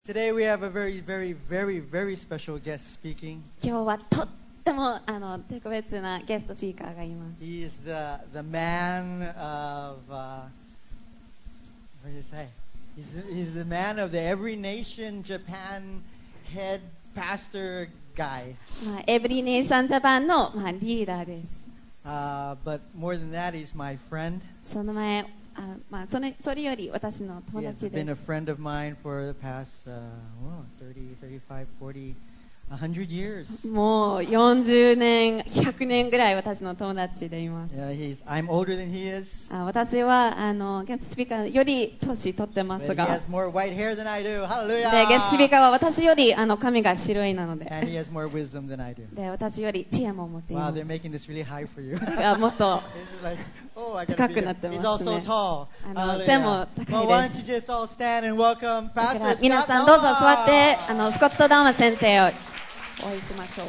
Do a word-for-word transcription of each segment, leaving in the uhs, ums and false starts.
Today we have a very, very, very, very special guest speaking. 今日はとってもあの特別なゲストスピーカーがいます。 He is the the man of uh, what do you say? He's he's the man of the Every Nation Japan head pastor guy. まあ、エブリネーションジャパンの、まあ、リーダーです。 Uh, but more than that, he's my friend. その前あ、まあ、それそれより私の He 友 has 達 been で a す。 friend of mine for the past uh, whoa, thirty, thirty-five, forty, one hundred years. もうよんじゅうねん、ひゃくねんぐらい私の友達でいます。 Yeah, he's. I'm older than he is. あ私はあのゲストスピーカーより年取ってま But す he が、 has more white hair than I do. Hallelujah. でゲストスピーカーは私よりあの髪が白いなので、 And he has more wisdom than I do. で私より知恵も持っていま Wow, す。 they're making this really high for you. あもっと This is like, oh, I gotta 高 be く there. なってますね。 He's also tall. あの背も Hallelujah. 高 Well, い why で don't す。 you just all stand and welcome だか Pastor ら Scott 皆さんどうぞ座ってあ Noah. のスコット・ダーマ先生をお会いしましょう。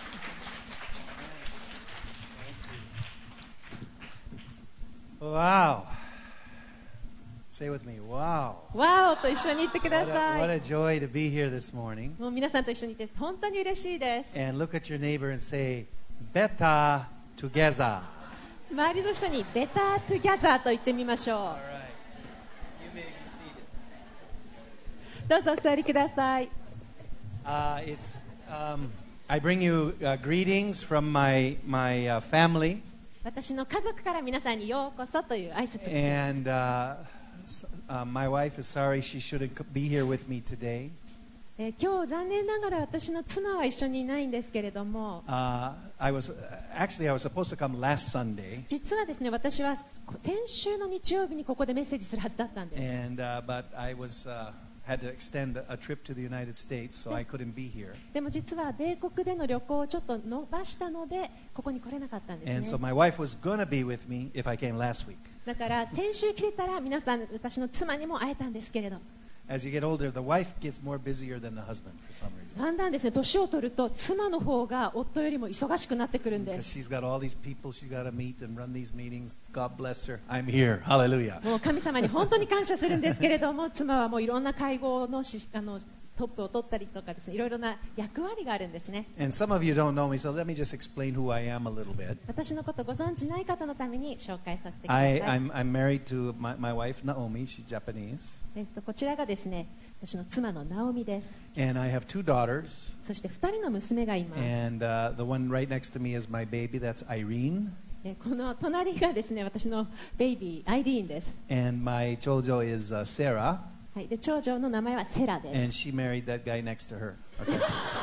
Wow. Say with me, wow. わーおと一緒に言ってくだ What a, what さ a い。 joy to be here this morning. もう皆さんと一緒にいて本当に嬉しいです。 And look at your neighbor and say, better together. 周りの人にベタートゥギャザーと言ってみましょ All right. You may be seated. う。どうぞお座りください。 Uh, it's, um, I bring you uh, greetings from my, my uh, family. 私の家族から皆さんにようこそという挨拶を。 And uh, s- uh, my wife is sorry she shouldn't c- be here with me today. えー今日残念ながら私の妻は一緒にいないんですけれども、 Uh, I was actually I was supposed to come last Sunday, 実はですね、私は先週の日曜日にここでメッセージするはずだったんです。 and uh, but I was uh, had to extend a trip to the United States, so I couldn't be here. でも実は米国での旅行をちょっと伸ばしたのでここに来れなかったんです And so ね。 my wife was going to be with me if I came last week. だから先週来てたら皆さん私の妻にも会えたんですけれど、 As you get older, the wife gets more busier than the husband for some reason. だんだんですね、年を取ると妻の方が夫よりも忙しくなってくるんで Because す。 she's got all these people she's got to meet and run these meetings. God bless her. I'm here. Hallelujah. もう神様に本当に感謝するんですけれども、妻はもういろんな会合のしあのトップを取ったりとかですね、いろいろな役割があるんですね。 And some of you don't know me, so let me just explain who I am a little bit. 私のことご存知ない方のために紹介させてくださ I, い。 I'm, I'm married to my, my wife, Naomi. She's Japanese. えっと、こちらがですね、私の妻のナオミです。 And I have two daughters. そしてふたりの娘がいます。 And uh, the one right next to me is my baby. That's Irene. えこの隣がですね、私のベイビー、アイリーンです。 And my chojo is uh, Sarah. はい、で長女の名前はセラで And す。 she married that guy next to her. Okay.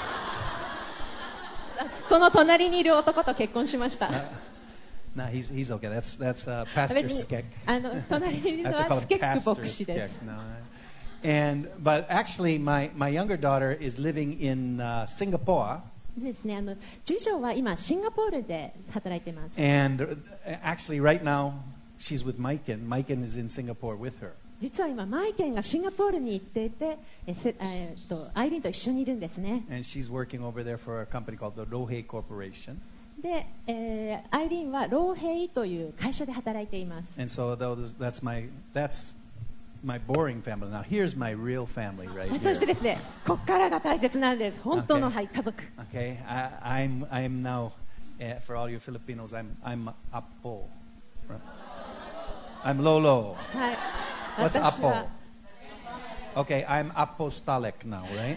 あその隣にいる男と結婚しました。 Uh, no, he's, he's okay. That's, that's uh, Pastor 別 Skek. にあの隣にいる I の have to call は him スケック Pastor 牧師です Skek. No. And, but actually, my, my younger daughter is living in uh, Singapore. ですね、あの次女は今シンガポールで働いています。 And uh, actually, right now, she's with Maiken. Maiken is in Singapore with her. 実は今マイケンがシンガポールに行っていて、えせえーっとアイリーンと一緒にいるんですね。 And she's working over there for a company called the Rohei Corporation. で、えーアイリーンはローヘイという会社で働いています。 And so those, that's my that's my boring family. Now here's my real family right そして here. ですね、ここからが大切なんです。本当の、 Okay. はい、家族。 Okay, I, I'm I'm now uh, for all you Filipinos. I'm I'm Apo. I'm Lolo. はい。 What's 私 Apo? は Okay, I'm apostolic now, right?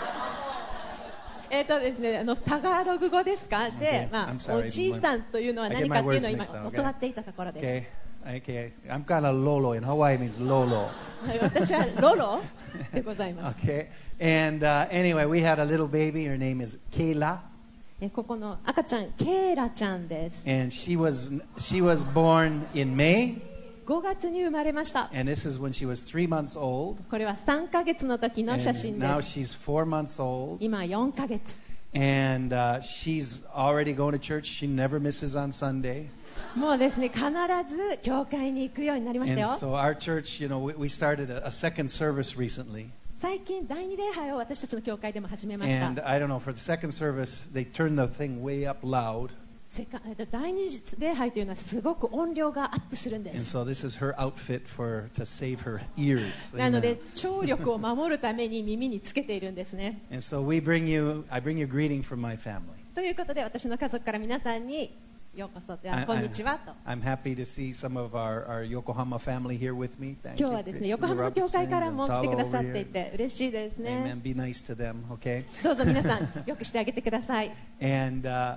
えーとですね、あのタガログ語ですか、で、 Okay. ま I'm あ、 sorry. おじいさんというのは I get 何 my かっていうのを words 今 mixed up, okay. 教わっていたところです。 Okay, okay. I'm kind of Lolo. In Hawaii means Lolo. はい、私はロロでございます。 Okay, and uh, anyway, we had a little baby. Her name is Kayla. えここの赤ちゃん、ケイラちゃんです。 And she was she was born in May, ごがつに生まれました。 and this is when she was three months old. これはさんかげつの時の And 写真 now です。 she's four months old, 今よんかげつ。 and uh, she's already going to church. She never misses on Sunday. もうですね、必ず教会に行くようになりましたよ。 And so our church, you know, we, we started a, a second service recently, 最近第二礼拝を私たちの教会でも始めました。 and I don't know, for the second service, they turned the thing way up loud. 世界第二礼拝というのはすごく音量がアップするんで And す。 so this is her outfit for to save her ears. なの Amen. で聴力を守るために耳につけているんですね。 And so we bring you, I bring you greeting from my family. ということで私の家族から皆さんにようこそ、 I- こんにちはと。 I'm happy to see some of our, our Yokohama family here with me. Thank 今 you. 日はですね、 Chris 横浜の教会から Robertson も and 来てくだ Talo さっ over てい here. て嬉しいですね。 Amen. Be nice to them, okay? どうぞ皆さんよくしてあげてください。 And uh,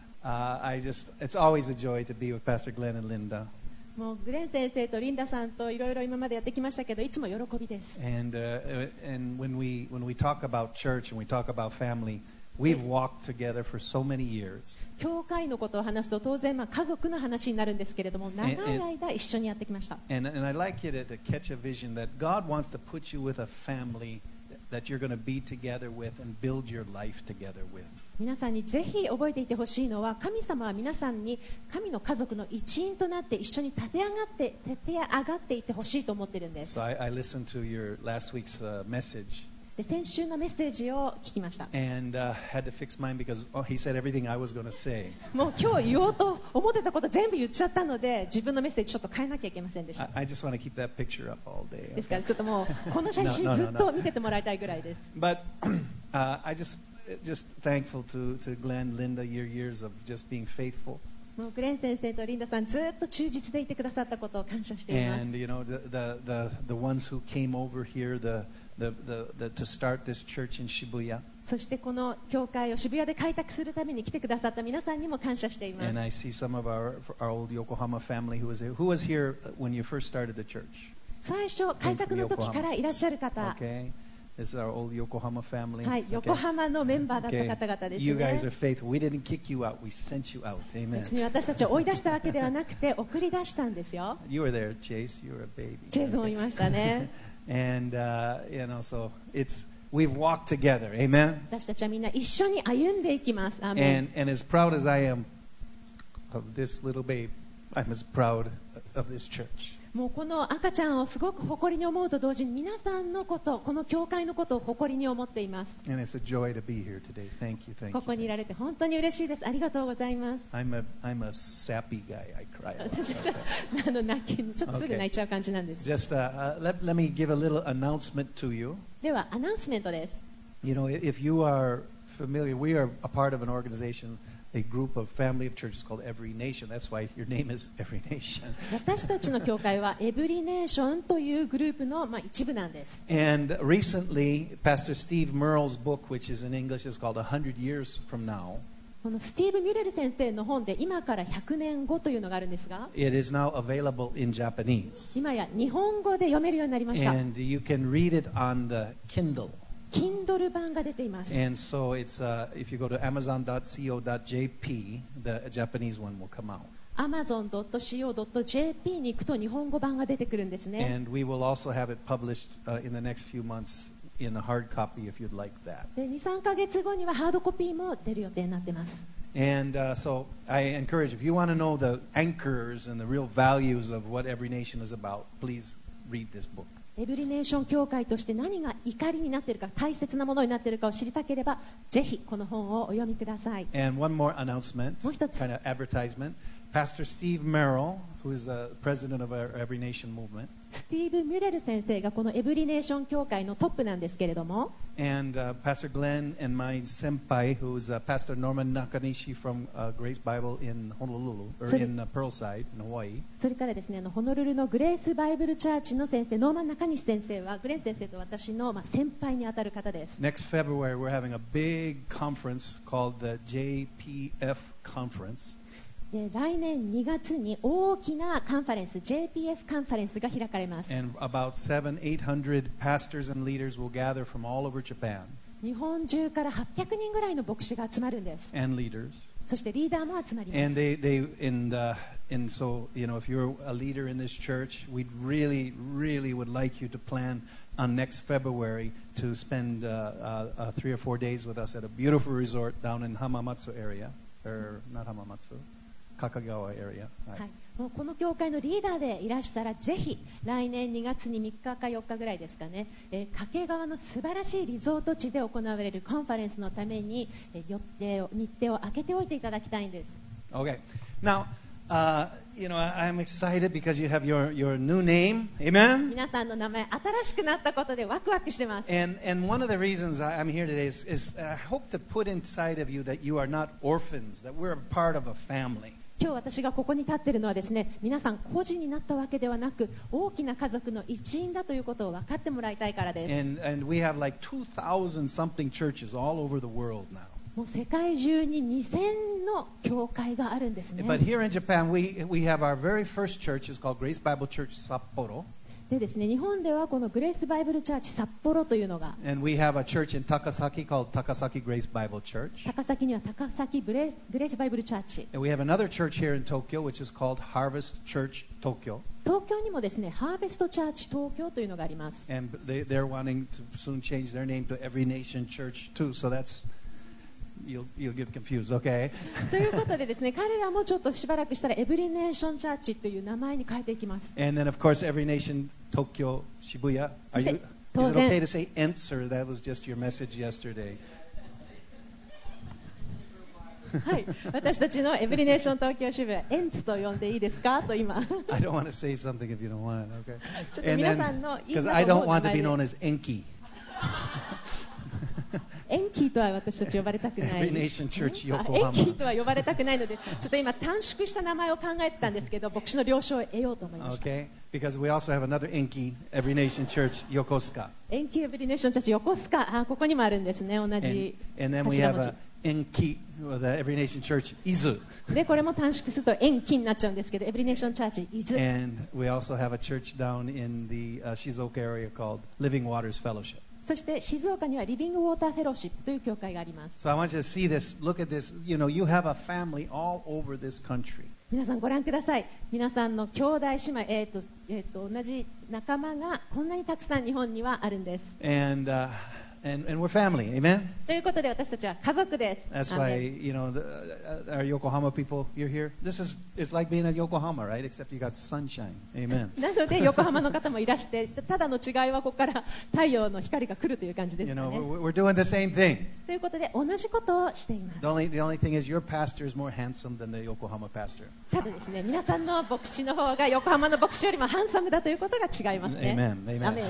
uh, I just, it's always a joy to be with Pastor Glenn and Linda. もうグレン先生とリンダさんといろいろ今までやってきましたけど、いつも喜びです。 And, uh, and when, we, when we talk about church and we talk about family, we've walked together for so many years. 教会のことを話すと当然まあ家族の話になるんですけれども、長い間一緒にやってきました。 And, and I'd like you to, to catch a vision that God wants to put you with a family that you're going to be together with and build your life together with. 皆さんにぜひ覚えていてほしいのは、神様は皆さんに神の家族の一員となって一緒に立て上がって立て上がっていってほしいと思っているんです。 So I, I listened to your last week's uh, message で先週のメッセージを聞きました。 and uh, had to fix mine because oh, he said everything I was going to say. もう今日言おうと思ってたこと全部言っちゃったので、自分のメッセージちょっと変えなきゃいけませんでした I, I just want to keep that picture up all day. ですか Okay? らちょっともうこの写真 No, no, no, ずっと見ててもらいたいぐらいです。 But uh, I just just thankful to, to Glenn, Linda, your years of just being faithful. もうグレン先生とリンダさんずっと忠実でいてくださったことを感謝しています。 And you know the, the the the ones who came over here the the the, the to start this church in Shibuya. そしてこの教会を渋谷で開拓するために来てくださった皆さんにも感謝しています。 And I see some of our our old Yokohama family who was here. Who was here when you first started the church? 最初開拓の時からいらっしゃる方、 Okay. This is our old Yokohama family. はい、 Okay. 横浜のメンバーだった Okay. 方々です You guys ね are。faithful. We didn't kick you out. We sent you out. Amen. 別に私たちを追い出したわけではなくて送り出したんですよ。 You were there, Chase. You were a baby. チェイズもいましたね。 And uh, you know, so it's we've walked together. Amen. 私たちはみんな一緒に歩んでいきます。アーメン。 And and as proud as I am of this little babe, I'm as proud of this church. もうこの赤ちゃんをすごく誇りに思うと同時に皆さんのこと、この教会のことを誇りに思っています。 And it's a joy to be here today. Thank you, thank ここにい you. られて本当に嬉しいです。ありがとうございます。 I'm a I'm a sappy guy. I cry a lot. 私はちょっとあの泣きちょっとすぐ泣いちゃう感じなんです。 Just uh, uh, let let me give a little announcement to you. ではアナウンスメントです。 You know, if you are familiar, we are a part of an organization, a group of family of churches called Every Nation. That's why your name is Every Nation. 私たちの教会はエブリネーションというグループの、まあ、一部なんです。 And recently, Pastor Steve Merle's book, which is in English, is called A Hundred Years from Now. このスティーブ・ミュレル先生の本で今からひゃくねんごというのがあるんですが、 It is now available in Japanese. 今や日本語で読めるようになりました。 And you can read it on the Kindle. Kindle 版が出ています。 And so it's uh, if you go to amazon dot co dot j p, the Japanese one will come out. アマゾン ドット シーオー ドット ジェーピー に行くと日本語版が出てくるんですね。 And we will also have it published uh, in the next few months in a hard copy if you'd like that. でに、さんかげつごにはハードコピーも出る予定になっています。 And uh, so I encourage, if you want to know the anchors and the real values of what Every Nation is about, please read this book. エブリネーション教会として何が怒りになっているか、大切なものになっているかを知りたければ、ぜひこの本をお読みください。 And one more announcement, もう一つ。 kind of advertisement. Pastor Steve Merrill, who is the president of our Every Nation movement, スティーブ・ミュレル先生がこのエブリネーション教会のトップなんですけれども、 and uh, Pastor Glenn and my senpai, who's uh, Pastor Norman Nakanishi from uh, Grace Bible in Honolulu, or So the- in uh, Pearlside, in Hawaii. それからですね、あのホノルルのグレースバイブルチャーチの先生、ノーマン中西先生はグレン先生と私の、まあ、先輩にあたる方です。 Next February, we're having a big conference called the J P F Conference. で来年にがつに大きなカンファレンス ジェーピーエフ カンファレンスが開かれます。 And about seven, eight hundred pastors and leaders will gather from all over Japan, 日本中からはっぴゃくにんぐらいの牧師が集まるんです。 and leaders. そしてリーダーも集まりま And す。 they, they and, uh, and so, you know, if you're a leader in this church, we really, really would like you to plan on next February to spend uh, uh, uh, three or four days with us at a beautiful resort down in Hamamatsu area, or not Hamamatsu, Kakagawa area. はい、もうこの教会のリーダーでいらしたらぜひ来年にがつにみっかかよっかぐらいですかね、えー掛川の素晴らしいリゾート地で行われるカンファレンスのために、えー予定を日程を空けておいていただきたいんです。 Okay. Now, uh, you know, I, I'm excited because you have your, your new name. Amen? 皆さんの名前新しくなったことでワクワクしてます。 And, and one of the reasons I- I'm here today is, is I hope to put inside of you that you are not orphans, that we're a part of a family. 今日私がここに立っているのはですね、皆さん個人になったわけではなく、大きな家族の一員だということを分かってもらいたいからです。 And, and we have like two thousand something churches all over the world now. もう世界中ににせんの教会があるんですね。 But here in Japan, we, we have our very first church. It's called Grace Bible Church Sapporo. でですね、日本ではこのグレースバイブルチャーチ札幌というのが、 And we have a church in Takasaki called Takasaki Grace Bible Church. 高崎には高崎ブレースグレースバイブルチャーチ、 And we have another church here in Tokyo, which is called Harvest Church Tokyo. 東京にもですね、ハーベストチャーチ東京というのがあります。 And they, they're wanting to soon change their name to Every Nation Church too. So that's, you'll, you'll get confused, okay? ということでですね、彼らもちょっとしばらくしたらエブリネーションチャーチという名前に変えていきます。 And then, of course, Every Nation Tokyo Shibuya. Are you, is it 当然。 okay to say ENTS, or that was just your message yesterday? はい、私たちのエブリネーション東京支部はエンツと呼んでいいですかと今 I don't want to say something if you don't want it, okay? ちょっと皆さんのいいな Because と I 思 don't う want 名 to be 前 known で as Enki. エンキーとは私たち呼ばれたくない Every Nation Church あ Yokohama. エンキーとは呼ばれたくないのでちょっと今短縮した名前を考えてたんですけど牧師の了承を得ようと思いました、 Okay? Because we also have another Enki, Every Nation Church Yokosuka. エンキーエブリネーションチャーチ横須賀あここにもあるんですね同 And, じ and then we 頭 have 文字 a Enki, or the Every Nation Church Izu. でこれも短縮するとエンキになっちゃうんですけどエブリネーションチャーチ伊豆 And we also have a church down in the uh, Shizuoka area called Living Waters Fellowship. そして静岡にはリビングウォーターフェローシップという教会があります So I want you to see this, look at this. You know, you have a family all over this country. 皆さんご覧ください皆さんの兄弟姉妹、えーとえー、と同じ仲間がこんなにたくさん日本にはあるんです And, uh, and, and we're family, amen? ということで私たちは家族です That's アーメ why, ン you know, the, uh, our Yokohama people, you're here. This is, it's like being at Yokohama, right? Except you got sunshine. Amen. なので横浜の方もいらしてただの違いはここから太陽の光が来るという感じです You か know, ね we're, we're doing the same thing. ということで同じことをしています The only, the only thing is your pastor is more handsome than the Yokohama pastor. ただですね皆さんの牧師の方が横浜の牧師よりもハンサムだということが違いますね Amen. Amen. アメン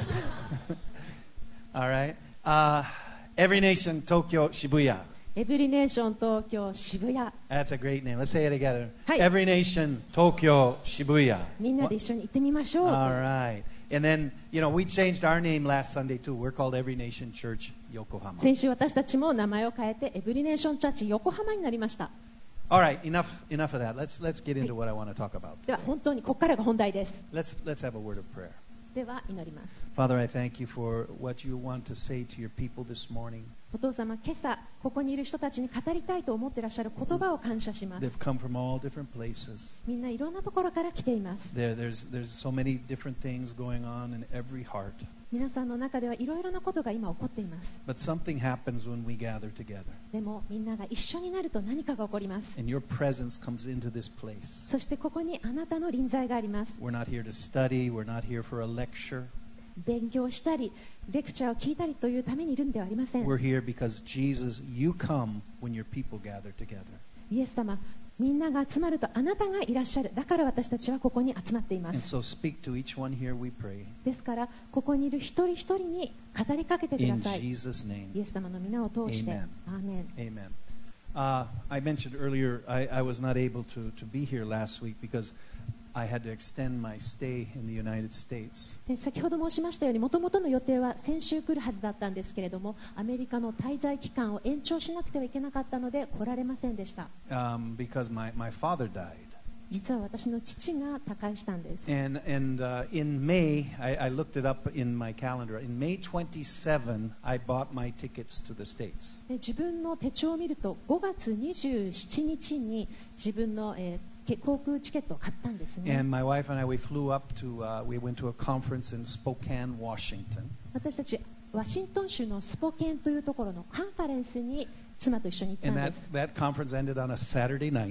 All right. Uh, Every Nation Tokyo Shibuya. エブリネーション東京渋谷 That's a great name. Let's say it together. Hi. Every Nation Tokyo Shibuya. みんなで一緒に行ってみましょう All right. And then, you know, we changed our name last Sunday too. We're called Every Nation Church Yokohama. 先週私たちも名前を変えてエブリネーションチャーチ横浜になりました All right. Enough. Enough of that. Let's let's get into what I want to talk about. では本当にここからが本題です Let's let's have a word of prayer. では祈ります Father, I thank you for what you want to say to your people this morning. お父様今朝ここにいる人たちに語りたいと思っていらっしゃる言葉を感謝しま They've す come from all different places. みんないろんなところから来ています There, there's there's so many different things going on in every heart. 皆さんの中ではいろいろなことが今起こっています But something happens when we gather together. でもみんなが一緒になると何かが起こります And your presence comes into this place. そしてここにあなたの臨在があります We're not here to study. We're not here for a lecture. 勉強したりレクチャーを聞いたりというためにいるんではありません We're here because Jesus, you come when your people gather together. イエス様みんなが集まるとあなたがいらっしゃるだから私たちはここに集まっていま And す so speak to each one here, we pray. ですからここにいる一人一人に語りかけてくだ In さい Jesus' イ name. エス様の皆を通して Amen. アーメン Amen. Uh, I mentioned earlier I, I was not able to, to be here last week because I had to extend my stay in the United States. で先ほど申しましたようにもともとの予定は先週来るはずだったんですけれどもアメリカの滞在期間を延長しなくてはいけなかったので来られませんでした Um, because my, my father died. 実は私の父が他界したんです And, and uh, in May, I, I looked it up in my calendar. In May twenty-seventh, I bought my tickets to the States. で自分の手帳を見るとごがつにじゅうしちにちに自分の、えー航空チケットを買ったんですね And my wife and I, we flew up to, uh, we went to a conference in Spokane, Washington. 私たちワシントン州のスポケンというところのカンファレンスに妻と一緒に行った And ん that, です that conference ended on a Saturday night.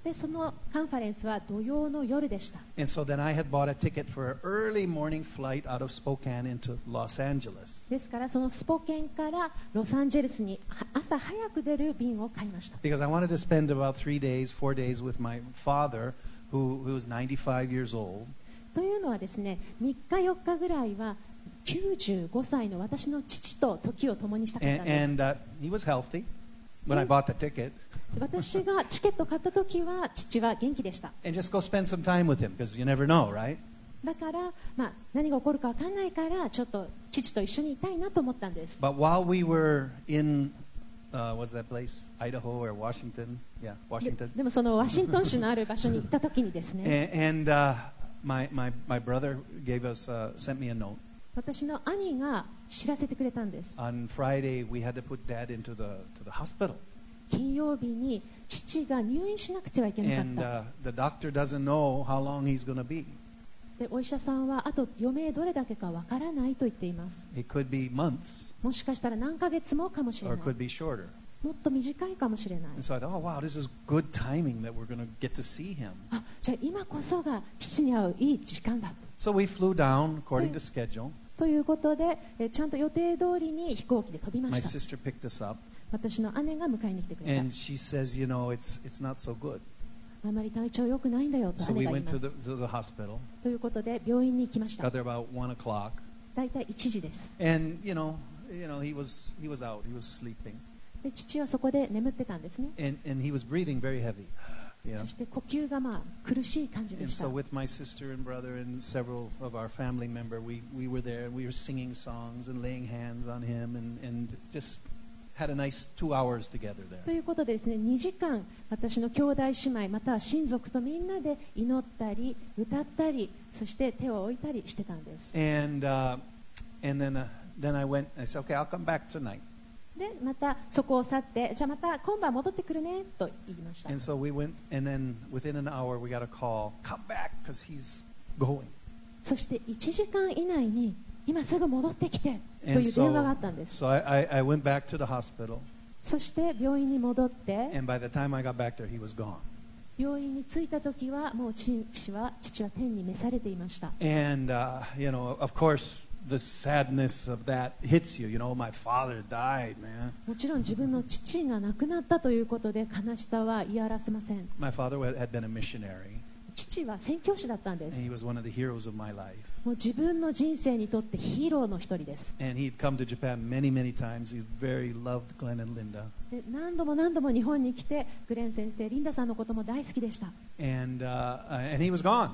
でそのカンファレンスは土曜の夜でした。 And so then I had bought a ticket for an early morning flight out of Spokane into Los Angeles. ですからそのスポケンからロサンゼルスに朝早く出る便を買いました。 Because I wanted to spend about three days, four days with my father, who, who was ninety-five years old. というのはですね、みっかよっかぐらいはきゅうじゅうごさいの私の父と時を共にしたかったん And, です。 and uh, he was healthy when I bought the ticket. 私がチケット買った時は父は元気でした。 And just go spend some time with him, because you never know, right? だから、まあ、何が起こるか分かんないからちょっと父と一緒にいたいなと思ったんです。 But while we were in, uh, what's that place? Idaho or Washington? Yeah, で Washington. でもそのワシントン州のある場所に行った時にですね、 And, and uh, my, my, my brother gave us, uh, sent me a note. 私の兄が知らせてくれたんです。 On Friday, we had to put Dad into the, to the hospital. 金曜日に父が入院しなくてはいけなかっ And た。 uh, the doctor doesn't know how long he's going to be. でお医者さんはあと余命どれだけかわからないと言っています。 It could be months, もしかしたら何ヶ月もかもしれな or い。 it could be shorter. もっと短いかもしれない。 And so I thought, oh, wow, this is good timing that we're going to get to see him. あ、じゃあ今こそが父に会ういい時間だ So we flew down according to schedule. ということで、えちゃんと予定通りに飛行機で飛びま My した。 sister picked us up, 私の姉が迎えに来てくれ and she says, you know, it's it's not so good. た。あまり体調良くないんだよと So 姉 we が言い went ま to す。 the, to the hospital. ということで病院に行きました。 Got there about one o'clock, だいたいいちじです。 and you know, you know, he was he was out. He was sleeping, で父はそこで眠ってたんですね。 and and he was breathing very heavy. You know. そして呼吸がまあ苦しい感じで And した。 so with my sister and brother and several of our family member, we, we were there and we were singing songs and laying hands on him and, and just had a nice two hours together と there. いうことでですね、にじかん私の兄弟姉妹または親族とみんなで祈ったり歌ったりそして手を置いたりしてたんです。 And uh, and then uh, then I went. I said, okay, I'll come back tonight. でまたそこを去ってじゃあまた今晩戻ってくるねと言いました。 And so we went, and then within an hour we got a call, come back because he's going. そしていちじかん以内に今すぐ戻ってきてとい And う電話があ so, ったんです。 so I, I, I went back to the hospital, そして病院に戻って and by the time I got back there, he was gone. 病院に着いた時はもう父は父は天に召されていました。 And uh, you know, of course, the sadness of that hits you. You know, my father died, man. もちろん自分の父が亡くなったということで悲しさは言い表せません。 My father had been a missionary, 父は宣教師だったんで and す。 he was one of the heroes of my life. もう自分の人生にとってヒーローの一人です。 And he'd come to Japan many, many times. He very loved Glenn and Linda. で何度も何度も日本に来てグレン先生、リンダさんのことも大好きでした。 And uh, and he was gone.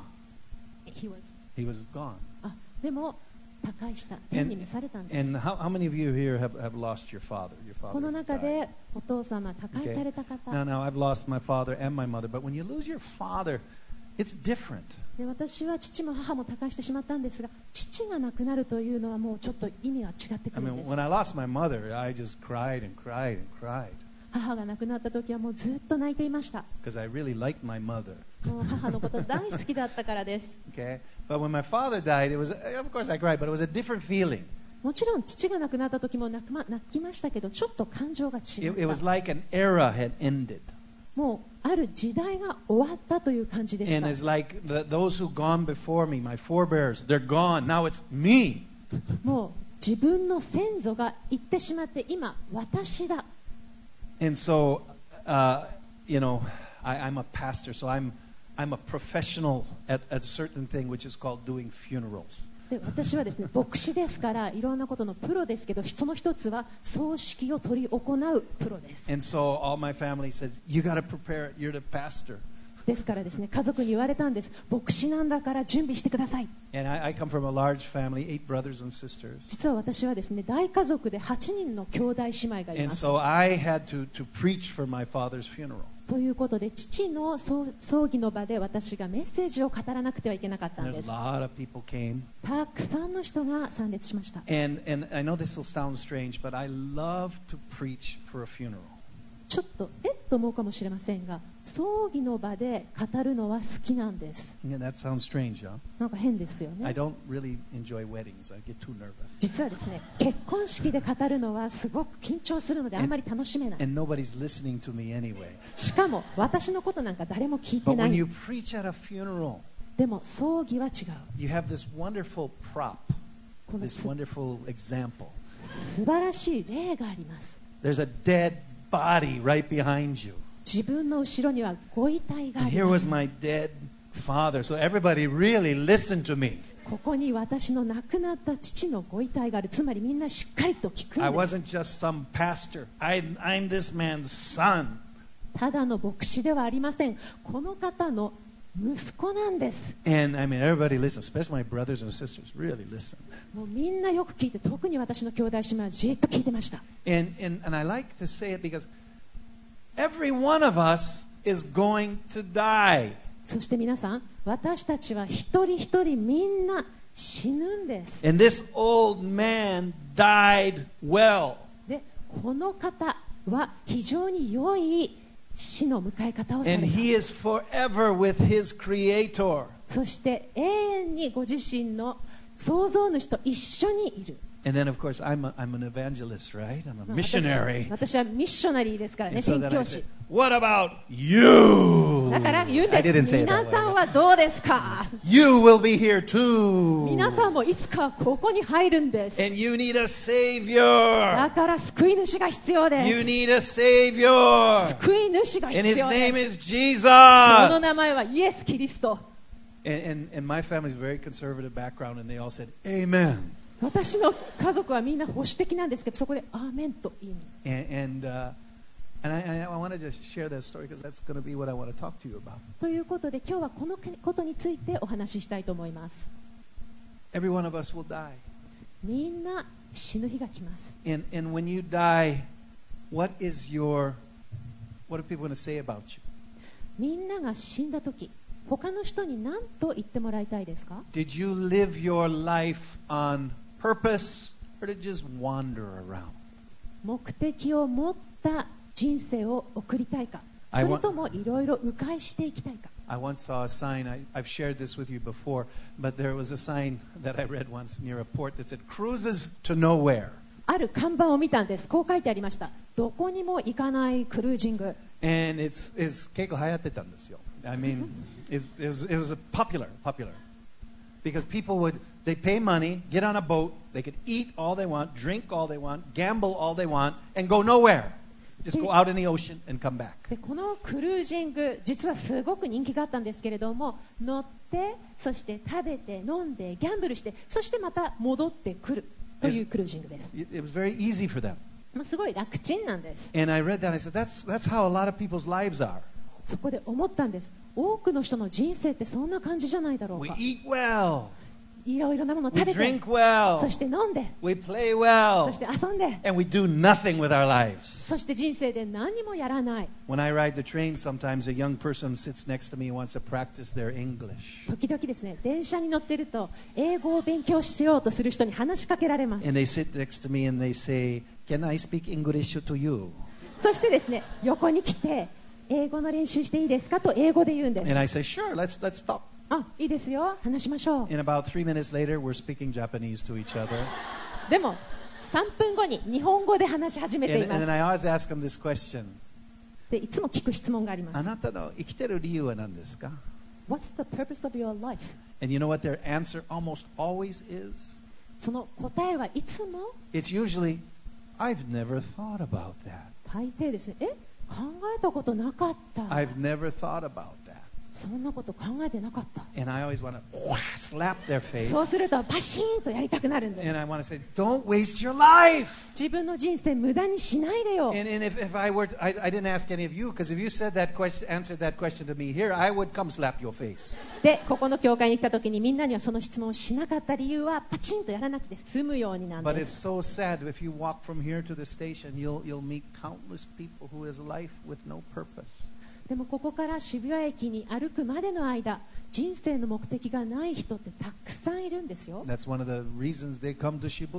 He was He was gone. あでも他界した天に召されたんです。 And how, how many of you here have, have lost your father? Your こ father の has 中 died. でお父様他界された方、 Now, now I've lost my father and my mother, but when you lose your father, it's different. で私は父も母も他界してしまったんですが、父が亡くなるというのはもうちょっと意味が違ってく I るん mean, です。 when I lost my mother, I just cried and cried and cried 母が亡くなった時はもうずっと泣いていました。 because I really liked my mother. もう母のこと大好きだったからです。 Okay, but when my father died, it was of course I cried, but it was a different feeling. もちろん父が亡くなった時も泣くま泣きましたけど、ちょっと感情が違っ It, it was た。 like an era had ended, もうある時代が終わったという感じでし and た。 it's like the, those who've gone before me, my forebears, they're gone. Now it's me. もう自分の先祖が行ってしまって今私だ。 And so, uh, you know, I, I'm a pastor, so I'm I'm a professional at, at a certain thing which is called doing funerals. で私はですね牧師ですからいろんなことのプロですけど、その一つは葬式を執り行うプロです。 And so all my family says, you got to prepare it. You're the pastor. ですからですね家族に言われたんです。牧師なんだから準備してください。 And I, I come from a large family, eight brothers and sisters. 実は私はですね大家族ではちにんの兄弟姉妹がい And ます。 so I had to, to preach for my father's funeral. ということで父の葬葬儀の場で私がメッセージを語らなくてはいけなかったん There's で a す。 lot of people came. たくさんの人が参列しました。 And, and I know this will sound strange, but I love to preach for a funeral. ちょっとえと思うかもしれませんが、葬儀の場で語るのは好きなんです。 Yeah, that sounds strange, huh? なんか変ですよ I ね。 don't really enjoy weddings. I get too nervous. 実はですね、結婚式で語るのはすごく緊張するのであんまり楽しめない。 And nobody's listening to me anyway. しかも私のことなんか誰も聞いて But な when い。 you preach at a funeral, でも葬儀は違う。 you have this wonderful prop, この this す wonderful example. 素晴らしい例があります。 There's a dead body right behind you. 自分の後ろにはご遺体があ And り here ま was す。 my dead father. So everybody really listened to me. ここに私の亡くなった父のご遺体がある。つまりみんなしっかりと聞く I んで wasn't す。 just some pastor. I, I'm this man's son. ただの牧師ではありません。この方の息子なんです。 And I mean, everybody listened, especially my brothers and sisters, really listened. もうみんなよく聞いて、特に私の兄弟姉妹はじっと聞いてました。 And, and, and I like to say it because every one of us is going to die. そして皆さん、私たちは一人一人みんな死ぬんです。 And this old man died well. で、この方は非常に良い死の迎え方をされ And た。 he is forever with his creator. そして永遠にご自身の創造主と一緒にいる。 And then, of course, I'm, a, I'm an evangelist, right? I'm a まあ missionary. 私私はミッショナリーですからね、 And so 宣 then I 教 said, 師。 what about you? だから言うん I で didn't す。 say it 皆 that さん way. はどうですか？ You will be here too. 皆さんもいつかここに入るんです。 And you need a だ savior. から救い主が必要で You す。 need a savior. 救い主が And 必 his 要 name で is す。 Jesus. その名前はイエス・キリスト。 And, and, and my family's very conservative background, and they all said, Amen. 私の家族はみんな保守的なんですけど、そこでアーメンと言う。 And, and, uh, and I, I want to just share that story because that's going to be what I want to talk to you about. ということで今日はこのことについてお話ししたいと思います。 Every one of us will die. みんな死ぬ日が来ます。 And, and when you die, what is your, what are people going to say about you? みんなが死んだ時、他の人に何と言ってもらいたいですか？ Did you live your life on purpose, or did you just wander around? 目的を持った人生を送りたいか、 I そ want- れともいろいろ迂回していきたいか。 I once saw a sign, I, I've shared this with you before, but there was a sign that I read once near a port that said, cruises to nowhere. ある看板を見たんです。こう書いてありました。どこにも行かないクルージング。 And it's, it's 結構流行ってたんですよ. I mean, it, it, was, it was a popular, popular. Because people would, they pay money, get on a boat, they could eat all they want, drink all they want, gamble all they want, and go nowhere. Just go out in the ocean and come back. でこのクルージング、実はすごく人気があったんですけれども、乗って、そして食べて、飲んで、ギャンブルして、そしてまた戻ってくるというクルージングです。 It, it was very easy for them. まあすごい楽ちんなんです。 And I read that and I said, that's, that's how a lot of people's lives are. そこで思ったんです。多くの人の人生ってそんな感じじゃないだろう We か。 eat well, いろいろなものを we 食べて、 drink well, そして飲んで、 we play そ well, して遊んで、 and we do nothing with our lives. そして人生で何もやらない。 When I ride the train, sometimes a young person sits next to me and wants to practice their English. 時々ですね、電車に乗っていると英語を勉強しようとする人に話しかけられます。 And they sit next to me and they say, Can I speak English to you? そしてですね、横に来て英語の練習していいですかと英語で言うんで And I す。 say, Sure, let's, let's talk. あ、いいですよ、話しましょう。 And about three minutes later, we're speaking Japanese to each other. でもさんぷんごに日本語で話し始めて And, いま and す then。I always ask them this question. でいつも聞く質問がありまあす。 なたの生きてる理由は何ですか? What's the purpose of your life? And you know what their answer almost always is? その答えはいつも It's usually, I've never thought about that. 大抵ですね、え、考えたことなかった。 I've never thought about that. そんなこと考えてなかった。 And I always want to slap their face. そうするとパシーンとやりたくなるんで And す。 I want to say, don't waste your life. 自分の人生無駄にしないでよ。 And, and if, if I were, to, I, I didn't ask any of you, because if you said that question, answered that question to me here, I would come slap your face. で、ここの教会に来た時にみんなにはその質問をしなかった理由はパチンとやらなくて済むようになん But で it's す。 so sad if you walk from here to the station, you'll, you'll meet countless people who has life with no purpose. でもここから渋谷駅に歩くまでの間、人生の目的がない人ってたくさんいるんですよ。 That's one of the reasons they come to Shibuya.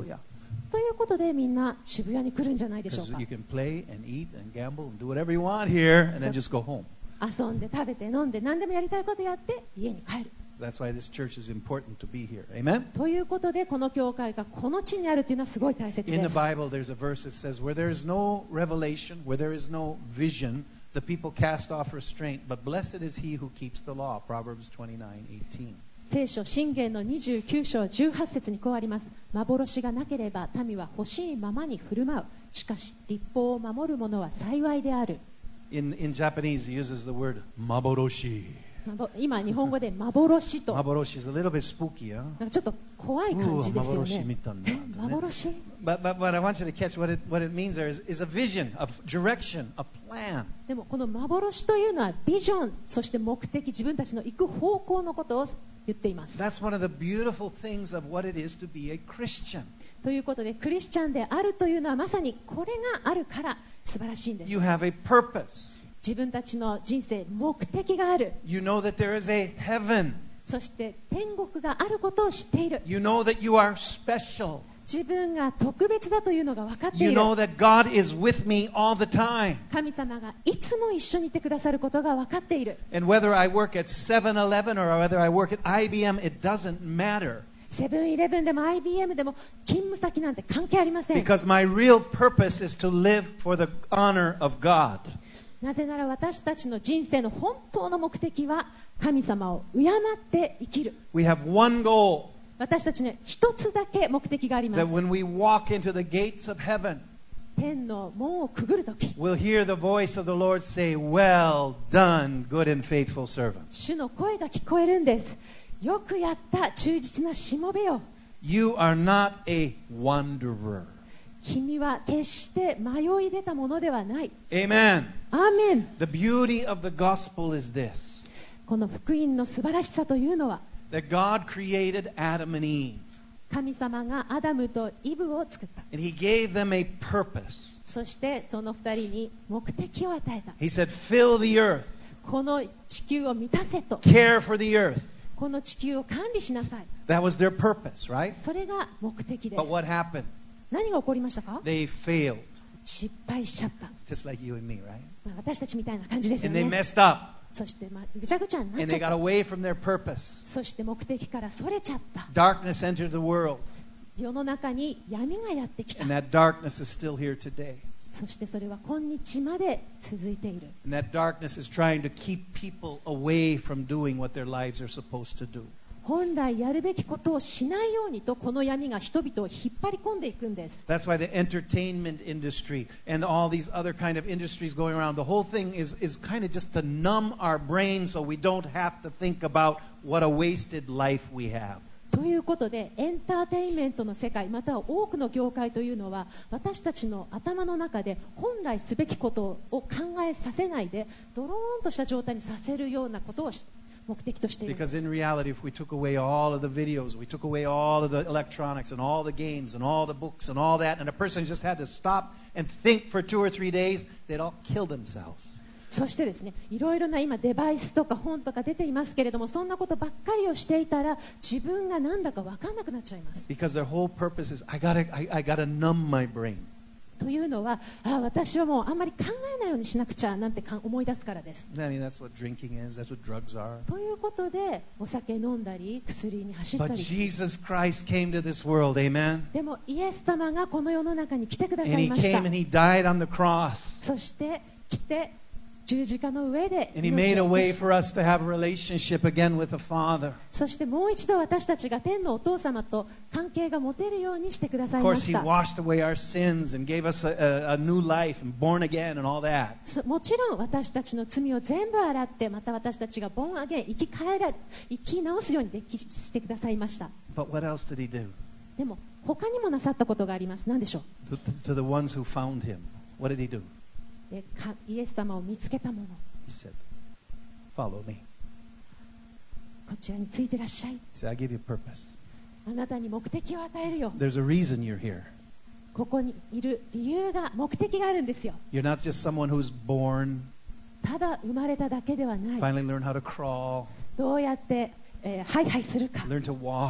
ということでみんな渋谷に来るんじゃないでしょう Because か。 you can play and eat and gamble and do whatever you want here and then just go home. 遊んで食べて飲んで何でもやりたいことやって家に帰る。 That's why this church is important to be here. Amen? ということでこの教会がこの地にあるというのはすごい大切 In で the す。 Bible, there's a verse that says, where there is no revelation, where there is no vision, the people cast off restraint, but blessed is he who keeps the law. Proverbs twenty-nine eighteen. 聖書箴言のにじゅうきゅう章じゅうはち節にこうあります。幻がなければ民は欲しいままに振る舞う。しかし立法を守る者は幸いである。 In, in Japanese, he uses the word maboroshi. 今日本語で幻と Maboroshi is a little bit spooky, huh? なんかちょっと怖い感じですよ幻ね見たんだえ幻 But, but, but I want you to catch what it, what it means there is, is a vision, a direction, a plan. でもこの幻というのはビジョン、そして目的、自分たちの行く方向のことを言っています。 That's one of the beautiful things of what it is to be a Christian. ということでクリスチャンであるというのはまさにこれがあるから素晴らしいんです。 You have a purpose. 自分たちの人生目的がある。 You know that there is a heaven. そして天国があることを知っている。 You know that you are special. 自分が特別だというのが分かってい You る。 know that God is with me all the time. 神様がいつも一緒にいてくださることが分かっている。 And whether I work at seven eleven or whether I work at I B M, it doesn't matter. セブンイレブンでも アイビーエム でも勤務先なんて関係ありません。 Because my real purpose is to live for the honor of God. なぜなら私たちの人生の本当の目的は神様を敬って生きる。 We have one goal. 私たちに一つだけ目的がありま That す。 when we walk into the gates of heaven, 天の門をくぐるとき、 we'll hear the voice of the Lord say, well done, good and faithful servant. 主の声が聞こえるんです。よくやった忠実なしもべよ。 You are not a wanderer. 君は決して迷い出たものではない。 Amen. アーメン。 The beauty of the gospel is this, この福音の素晴らしさというのは、 that God created Adam and Eve, 神様がアダムとイブを作った。 and He gave them a purpose. そしてその二人に目的を与えた。 He said, fill the earth, この地球を満たせと。 care for the earth. この地球を管理しなさい。 That was their purpose, right? それが目的で But す。 what happened? 何が起こりましたか？ They failed, 失敗しちゃった。 just like you and me, right? まあ私たちみたいな感じですよ And they ね。 messed up, そしてまあぐちゃぐちゃになっ and ちゃ they っ got た。 away from their purpose. そして目的からそれちゃった。 Darkness entered the world, 世の中に闇がやってきた and。that darkness is still here today. そしてそれは今日まで続いている。 And that darkness is trying to keep people away from doing what their lives are supposed to do. 本来やるべきことをしないようにとこの闇が人々を引っ張り込んでいくんです。 That's why the entertainment industry and all these other kind of industries going around, the whole thing is, is kind of just to numb our brains so we don't have to think about what a wasted life we have. ということでエンターテインメントの世界または多くの業界というのは私たちの頭の中で本来すべきことを考えさせないでドローンとした状態にさせるようなことをし目的としているんで Because す。 in reality, if we took away all of the videos, we took away all of the electronics and all the games and all the books and all that, and a person just had to stop and think for two or three days, they'd all kill themselves. そしてですね、いろいろな今デバイスとか本とか出ていますけれども、そんなことばっかりをしていたら自分がなんだか分かんなくなっちゃいます。 Because their whole purpose is, I gotta, I, I gotta numb my brain. というのは、あ私はもうあんまり考えないようにしなくちゃなんてか思い出すからです。 I mean, that's what drinking is. That's what drugs are. ということで、お酒飲んだり、薬に走った But り。 Jesus Christ came to this world, amen? でもイエス様がこの世の中に来てくださ And い He ました came。and He died on the cross. そして来て十字架の上で And He made a 命を way 落とした for us to have a relationship again with the Father. そしてもう一度私たちが天のお父様と関係が持てるようにしてくださ Of いま course, し He た。 washed away our sins and gave us a, a, a new life and born again and all that. そもちろん私たちの罪を全部洗ってまた私たちがボンアゲン生き返ら生き直すようにできしてくださいました。 But what else did He do? でも他にもなさったことがあります。何でしょう？ To, to the ones who found Him, what did He do? えかイエス様を見つけた者、 He said, follow me. こちらについてらっしゃい。 He said, I give you purpose. あなたに目的を与えるよ。 There's a reason you're here. ここにいる理由が目的があるんですよ。 You're not just someone who's born, ただ生まれただけではない。 finally learn how to crawl, どうやって、えーハイハイするか、 learn to walk,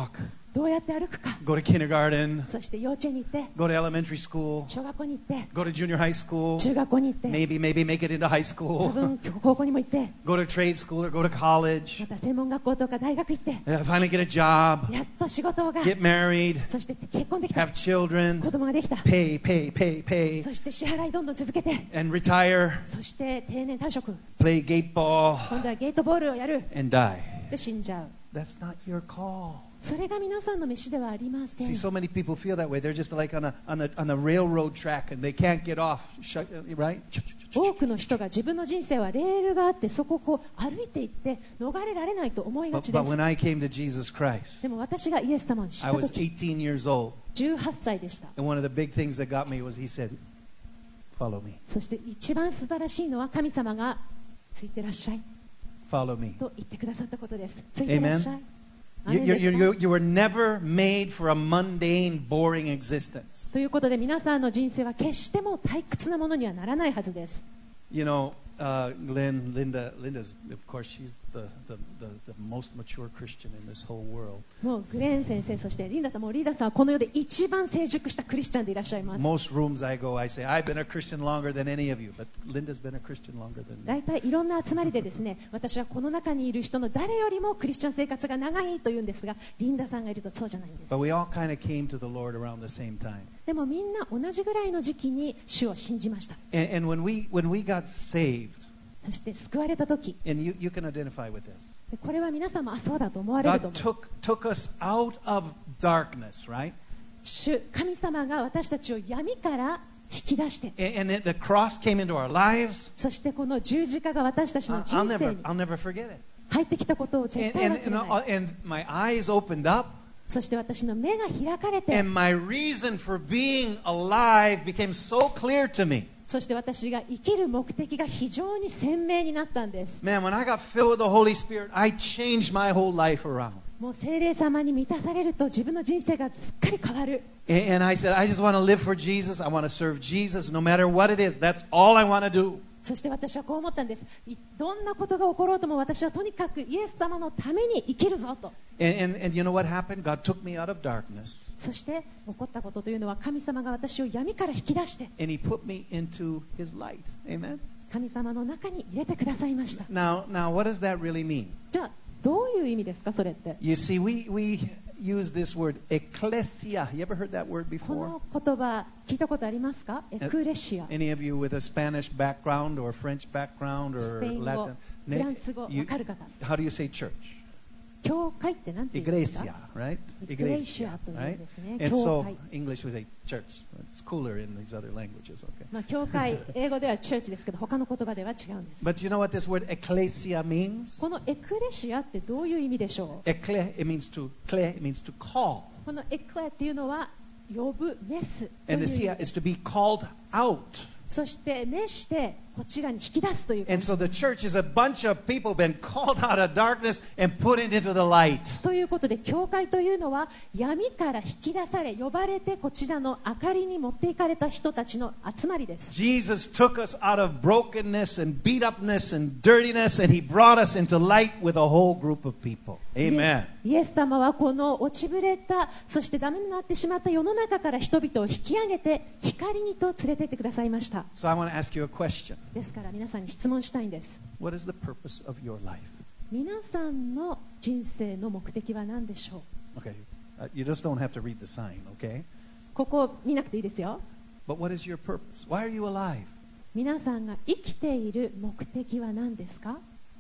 どうやって歩くか、 go to kindergarten, そして幼稚園に行って、 go to elementary school, 小学校に行って、 go to junior high school, 中学校に行って、 maybe maybe make it into high 多 school, 分高校にも行って、 go to trade school or go to college, また専門学校とか大学行って、 uh, finally get a job, やっと仕事が、 get married, そして結婚できた、 have children, 子供ができた、 pay, pay, pay, pay, そして支払いどんどん続けて、 and retire, そして定年退職、 play gate ball, 今度はゲートボールをやる and die. で死んじゃう。 That's not your call. それが皆さんの飯ではありません。 See, so many people feel that way. They're just like on a on a on a railroad track and they can't get off. Shut, right? 多くの人が自分の人生はレールがあって、そこをこう歩いていって逃れられないと思いが But, ちで but す。 when I came to Jesus Christ, でも私がイエス様に知っ I た was 時、 eighteen years old, じゅうはっさいでした。 and one of the big things that got me was He said, "Follow me, そして一番素晴らしいのは神様がついてらっしゃい follow me." と言ってくださったことです。ついてらっしゃい。アー You, メン you, です you, か you, you were never made for a mundane, boring existence. ということで皆さんの人生は決しても退屈なものにはならないはずです。 You know, uh, Glenn, Linda, Linda's, of course, she's the, the, the, the most mature Christian in this whole world. もうグレーン先生、そしてリンダさん、もうリーダーさんはこの世で一番成熟したクリスチャンでいらっしゃいます。 Most rooms I go, I say, I've been a Christian longer than any of you, but Linda's been a Christian longer than me. 大体いろんな集まりでですね、私はこの中にいる人の誰よりもクリスチャン生活が長いと言うんですが、リンダさんがいるとそうじゃないんです But。we all kind of came to the Lord around the same time. でもみんな同じぐらいの時期に主を信じました。 And, and when we when we got saved, そして救われた時、 and you, you can identify with this, でこれは皆さんもあそうだと思われると God 思う。 took took us out of darkness, right? 主神様が私たちを闇から引き出して、 And, and it, the cross came into our lives. そしてこの十字架が私たち I- の I'll 人生 never に I'll never forget it. 入ってきたことを絶 And, 対 and, 忘れ and, ない。 uh, and my eyes opened up, そして私の目が開かれて、 and my reason for being alive became so clear to me. そして私が生きる目的が非常に鮮明になったんです。 Man, when I got filled with the Holy Spirit, I changed my whole life around. もう聖霊様に満たされると自分の人生がすっかり変わる。 And, and I said, I just want to live for Jesus. I want to serve Jesus no matter what it is. That's all I want to do. そして私はこう思ったんです。いどんなことが起ころうとも私はとにかくイエス様のために生きるぞと。 And, and, and you know what happened? God took me out of darkness, そして起こったことというのは神様が私を闇から引き出して and He put me into His light. Amen? 神様の中に入れてくださいました。 Now, now, what does that really mean? じゃあどういう意味ですかそれって。 You see, we, we use this word, ecclesia. You ever heard that word こ before? の言葉聞いたことありますか？エクレシア。 Any of you with a Spanish background or French background ス or ペイン語、 Latin? フランス語、 You- わかる方。 how do you say church? 教会って何て言うんですか？ Iglesia, right? Iglesia というん right? ですね。 And 教 so 会。 English would say church. It's cooler in these other languages, okay? まあ教会、英語ではチャーチですけど他の言葉では違うんです。 But you know what this word ecclesia means? このエクレシアってどういう意味でしょう？ Ecle, it means to, cle, it means to call. このエクレっていうのは呼ぶ、召すという And 意 the 味 sia で is す。 to be called out. そして召してこちらに引き出すという感 And じ。 so the church is a bunch of people been called out of darkness and put into the light. ということで教会というのは闇から引き出され呼ばれてこちらの明かりに持っていかれた人たちの集まりです。 Jesus took us out of brokenness and beat upness and dirtiness, and He brought us into light with a whole group of people. Amen. イエス様はこの落ちぶれたそしてダメになってしまった世の中から人々を引き上げて光にと連れてってくださいました。 So I want to ask you a question. ですから皆さんに質問したいんです。 What is the purpose of your life? 皆さんの人生の目的は何でしょう？ Okay, uh, you just don't have to read the sign, okay? ここ見なくていいですよ。 But what is your purpose? Why are you alive? 皆さんが生きている目的は何ですか？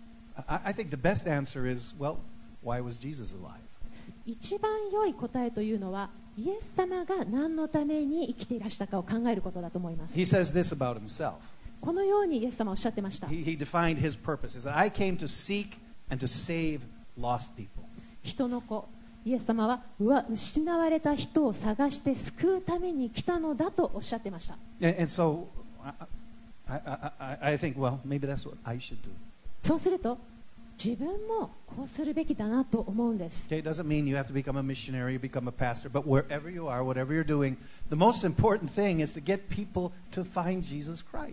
I, I think the best answer is, well, why was Jesus alive? 一番良い答えというのはイエス様が何のために生きていらしたかを考えることだと思います。 He says this about Himself. このようにイエス様はおっしゃってました。 He, he defined His purpose. He said, I came to seek and to save lost people. 人の子イエス様はうわ失われた人を探して救うために来たのだとおっしゃってました。 And, and so I, I, I, I think, well, maybe that's what I should do. そうすると自分もこうするべきだなと思うんです。 Okay, it doesn't mean you have to become a missionary or become a pastor, but wherever you are, whatever you're doing, the most important thing is to get people to find Jesus Christ.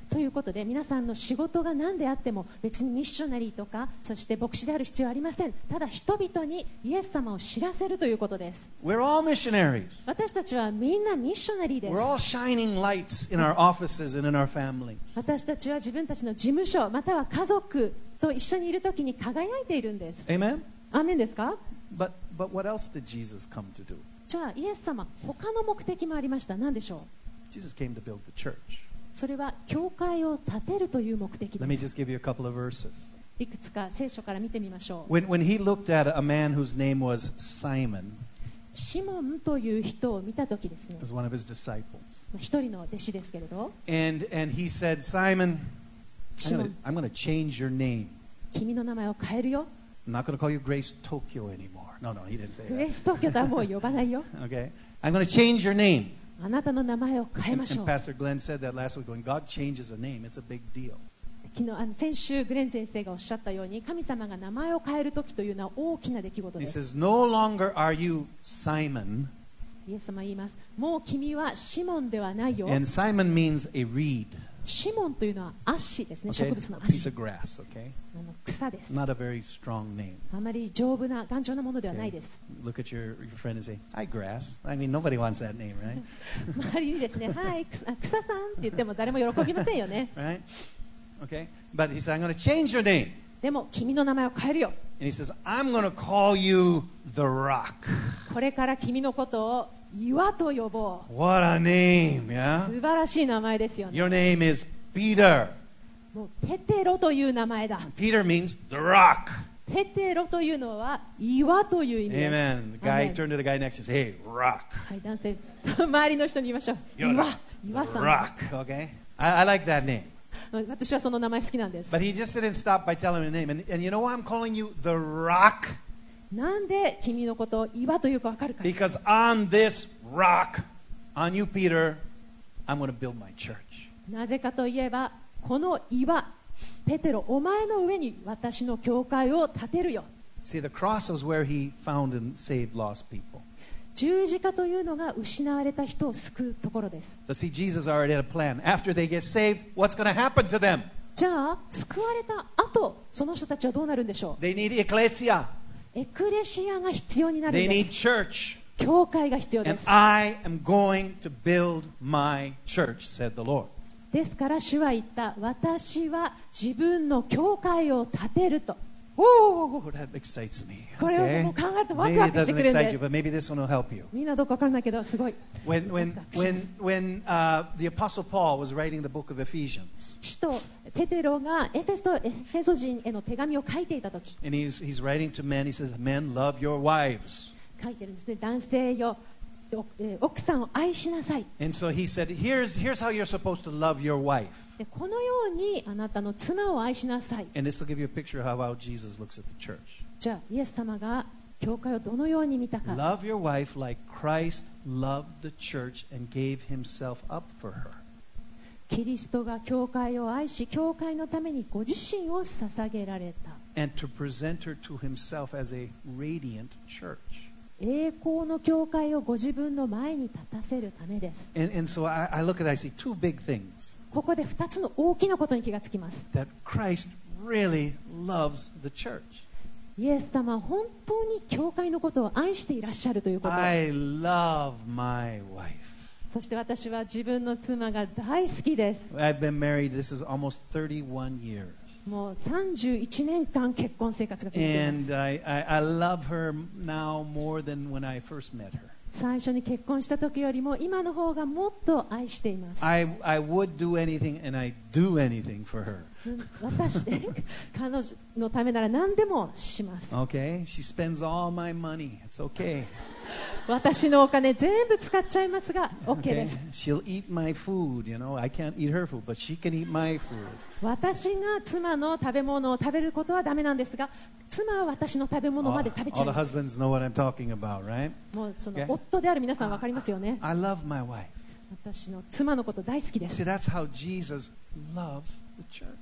ということで、皆さんの仕事が何であっても別にミッショナリーとか、そして牧師である必要はありません。ただ人々にイエス様を知らせるということです。 We're all missionaries. 私たちはみんなミッショナリーで We're す。 all shining lights in our offices and in our families. 私たちは自分たちの事務所または家族と一緒にいるときに輝いているんです。 Amen? アーメンですか？ But, but what else did Jesus come to do? じゃあイエス様、他の目的もありました。何でしょう？ Jesus came to build the church. それは教会を建てるという目的 Let me です。 just give you a couple of verses. いくつか聖書から見てみましょう。 When, when he looked at a man whose name was Simon, シモンという人を見たときですね、 was one of his disciples, 一人の弟子ですけれど、 and, and he said, Simon, Shimon. I'm going to change your name. 君の名前を変えるよ。 I'm not going to call you Grace Tokyo anymore. No, no, he didn't say グレー that. ス東京とはもう呼ばないよ。 Okay? I'm going to change your name. あなたの名前を変え And, まし and ょう。 Pastor Glenn said that last week. When God changes a name, it's a big deal. 昨日あの先週グレン先生がおっしゃったように、神様が名前を変えるときというのは大きな出来事 He です。 says, no longer are you Simon. イエス様は言います。もう君はシモンではないよ。 And Simon means a reed. シモンというのはアッシですね。 Okay? 植物の A アッ piece シ。 of grass. Okay? あの草です。 Not a very strong name. あまり丈夫な頑丈なものではない Okay? です。 Look at your, your friend and say, hi, grass. I mean, nobody wants that name, right? 周りにですね、はい草あ草さんって言っても誰も喜びませんよね。 Right? Okay? But he said, I'm going to change your name. でも君の名前を変えるよ。 And he says, I'm going to call you the rock. これから君のことを岩と呼ぼ What a name, う。 yeah? 素晴らしい名前ですよね。 Your name is Peter. もうペテロという名前だ。 Peter means the rock. ペテロというのは岩という意味です。 Amen. The guy Amen. turned to the guy next to him and said, hey, rock. はい、男性、周りの人に言いましょう。 You're 岩、 the 岩さん。 rock. Okay? I, I like that name. 私はその名前好きなんです。 But he just didn't stop by telling him the name. And, and you know why I'm calling you the rock? なんで君のことを岩というかわかるか。 Because on this rock, on you, Peter, I'm going to build my church. なぜかといえば、この岩、ペテロ、お前の上に私の教会を建てるよ。 See, the cross was where he found and saved lost people. 十字架というのが失われた人を救うところです。 But see, Jesus already had a plan. After they get saved, what's going to happen to them? じゃあ、救われた後、その人たちはどうなるんでしょ They need ecclesia. う。エクレシアが必要になる They んで need す。 church. 教会が必要で And す。 I am going to build my church, said the Lord. ですから主は言った。私は自分の教会を建てると。 Woo! That excites me. これを Okay? もう考えるとワク Maybe ワ it クして doesn't くるん excite で you, す。 but maybe this one will help you. みんなどこかわからないけど、すごい。 When, when, when, when uh, the Apostle Paul was writing the book of Ephesians, 使徒ペテロがエフェソエフェソ人への手紙を書いていたとき、 and he's, he's writing to men, he says, Men, love your wives. 書いてるんですね。男性よ、おえー奥さんを愛しなさい。 And so he said, here's, here's how you're supposed to love your wife. でこのようにあなたの妻を愛しなさい。 And this will give you a picture of how Jesus looks at the church. じゃあ、イエス様が教会をどのように見たか。 Love your wife like Christ loved the church and gave himself up for her. キリストが教会を愛し、教会のためにご自身を捧げられた。 And to present her to himself as a radiant church. 栄光の教会をご自分の前に立たせるためです。 And, and so I, I look at it, I see two big things. ここでふたつの大きなことに気がつきます。 That Christ really loves the church. イエス様は本当に教会のことを愛していらっしゃるということ。 I love my wife. そして私は自分の妻が大好きです。 I've been married, this is almost thirty-one years. もうさんじゅういちねんかん結婚生活が続いていま And す。 I, I, I love her now more than when I first met her. 最初に結婚した時よりも今の方がもっと愛しています。 I, I would do anything and I do anything for her. 私、彼女のためなら何でもします。 Okay? She spends all my money. It's okay. 私のお金全部使っちゃいますが OK で Okay? す。 She'll eat my food. You know, I can't eat her food, but she can eat my food. 私が妻の食べ物を食べることはダメなんですが、妻は私の食べ物 All, まで食べちゃ all い the ます。 husbands know what I'm talking about, right? もうその Okay. 夫である皆さん分かりますよね。 I love my wife. 私の妻のこと大好きで See, す。 that's how Jesus loves the church.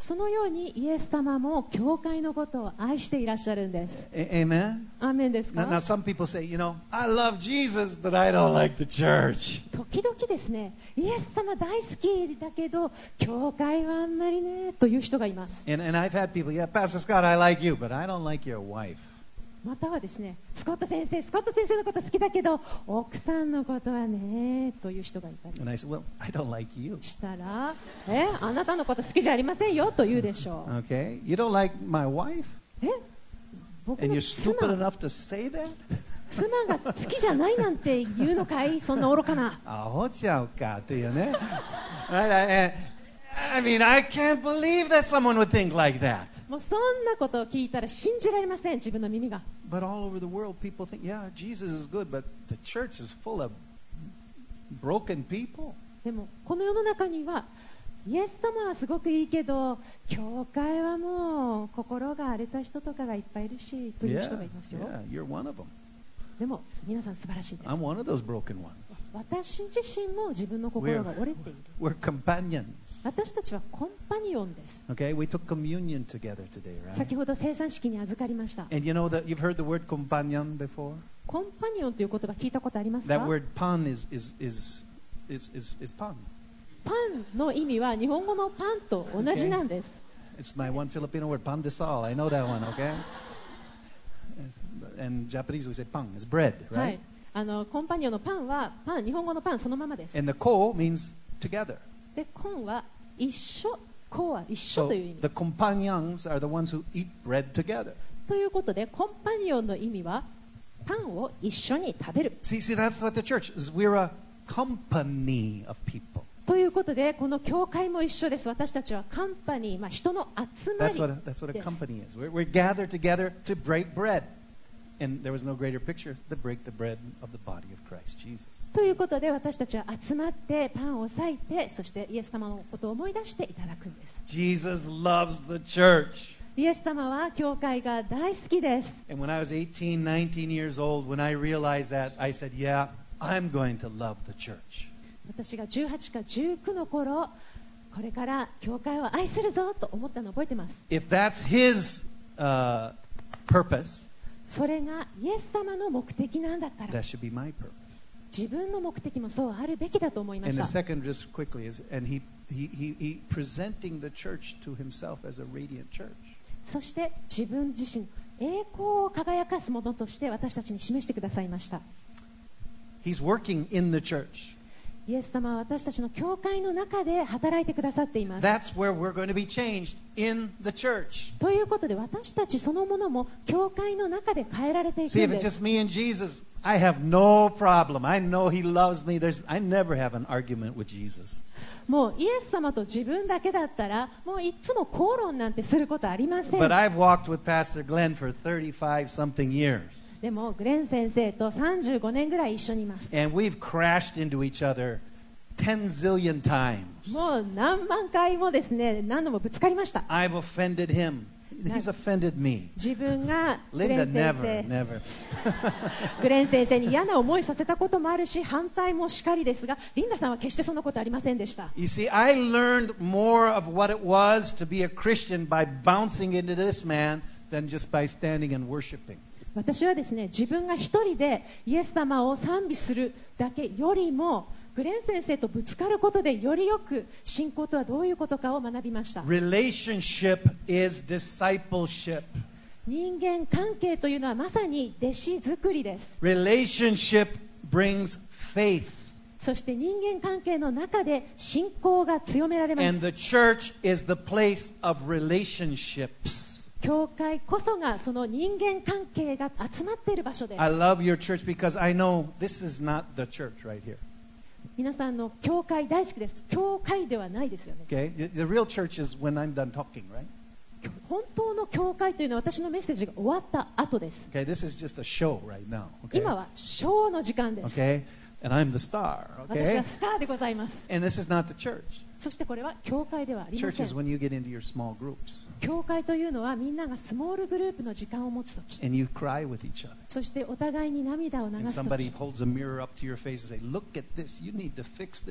そのようにイエス様も教会のことを愛していらっしゃるんです。 A- Amen? アーメンですか？ Now, now, some people say, you know, I love Jesus, but I don't like the church. 時々ですね、イエス様大好きだけど教会はあんまりねという人がいます。 And, and I've had people, yeah, Pastor Scott, I like you, but I don't like your wife. またはですね、スコット先生、スコット先生のこと好きだけど奥さんのことはねという人がいたり And I said, well, I don't like you. したら、え、あなたのこと好きじゃありませんよと言うでしょう。 Okay? You don't like my wife? え、僕 And の you're stupid 妻 enough to say that? 妻が好きじゃないなんて言うのかい、そんな愚かな。 アホちゃうかっていうね。I, I mean, I can't believe that someone would think like that. もうそんなことを聞いたら信じられません、自分の耳が。 But all over the world, people think, yeah, Jesus is good, but the church is full of broken people. でもこの世の中にはイエス様はすごくいいけど教会はもう心が荒れた人とかがいっぱいいるしという Yeah, 人がいますよ。 yeah, you're one of them. でも皆さん素晴らしいです。 I'm one of those broken ones. 私自身も自分の心が折れている。 We're companions. 私たちはコンパニオンです。 Okay, we took communion together today, right? 先ほど生産式に預かりました。 And you know that you've heard the word companion before? コンパニオンという言葉聞いたことありますか？ That word pan is is is is is, is pan. パンの意味は日本語のパンと同じなんです。 It's my one Filipino word, pan de sal. I know that one, okay? And Japanese we say pan. It's bread, は right? い。あのコンパニオンのパンはパン、日本語のパンそのままです。 And the ko means together. で、コンは一緒、コは一緒 So という意味。 the companions are the ones who eat bread together. ということで、コンパニオンの意味はパンを一緒に食べる。 See, see, that's what the church is. We're a company of people. ということで、この教会も一緒です。私たちはカンパニー、まあ、人の集まり That's what a, that's what a です。 company is. We're, we're gathered together to break bread. And there was no greater picture to break the bread of the body of Christ Jesus. ということで、私たちは集まってパンを裂いて、そしてイエス様のことを思い出していただくんです。 Jesus loves the church. イエス様は教会が大好きです。 And when I was eighteen, nineteen years old, when I realized that, I said, yeah, I'm going to love the church. 私がじゅうはちかじゅうきゅうの頃、これから教会を愛するぞと思ったのを覚えています。 If that's his uh, purpose, それがイエス様の目的なんだったら、 that should be my purpose. 自分の目的もそうあるべきだと思いま And し the た。 second, just quickly, is and he, he, he, he presenting the church to himself as a radiant church. そして自分自身、栄光を輝かすものとして私たちに示してくださいました。 He's working in the church. イエス様は私たちの教会の中で働いてくださっています。 That's where we're going to be changed, in the church. ということで私たちそのものも教会の中で変えられていく See, ん if で it's す。 just me and Jesus, I have no problem. I know He loves me. There's, I never have an argument with Jesus. もうイエス様と自分だけだったらもういつも口論なんてすることありません。 But I've walked with Pastor Glenn for thirty-five something years. でもグレン先生とさんじゅうごねんぐらい一緒にいます。 And we've crashed into each other ten zillion times. もう何万回もですね、何度もぶつかりました。 I've offended him. He's offended me. 自分がグレ Linda, ン先 never, 生 never. グレン先生に嫌な思いさせたこともあるし反対もしかりですが、リンダさんは決してそんなことありませんでした。 You see, I learned more of what it was to be a Christian by bouncing into this man than just by standing and worshiping. 私はですね、自分が一人でイエス様を賛美するだけよりもグレン先生とぶつかることでよりよく信仰とはどういうことかを学びました。 Relationship is discipleship. 人間関係というのはまさに弟子作りです。 Relationship brings faith. そして人間関係の中で信仰が強められま And す。 the church is the place of relationships. 教会こそがその人間関係が集まっている場所です。 I love your church because I know this is not the church right here. 皆さんの教会大好きです。教会ではないですよね。 Okay? The, the real church is when I'm done talking, right? 本当の教会というのは私のメッセージが終わった後です。 Okay, this is just a show right now. Okay? 今はショーの時間です。 Okay? And I'm the star. 私 Okay? はスターでございます。 And this is not the church. そしてこれは教会ではありま Church せ is ん。 when you get into your small groups 教会というのはみんながスモールグループの時間を持つとき、 and you cry with each other. そしてお互いに涙を流 And すと somebody き、 holds a mirror up to your face and say, look at this, you need to fix this.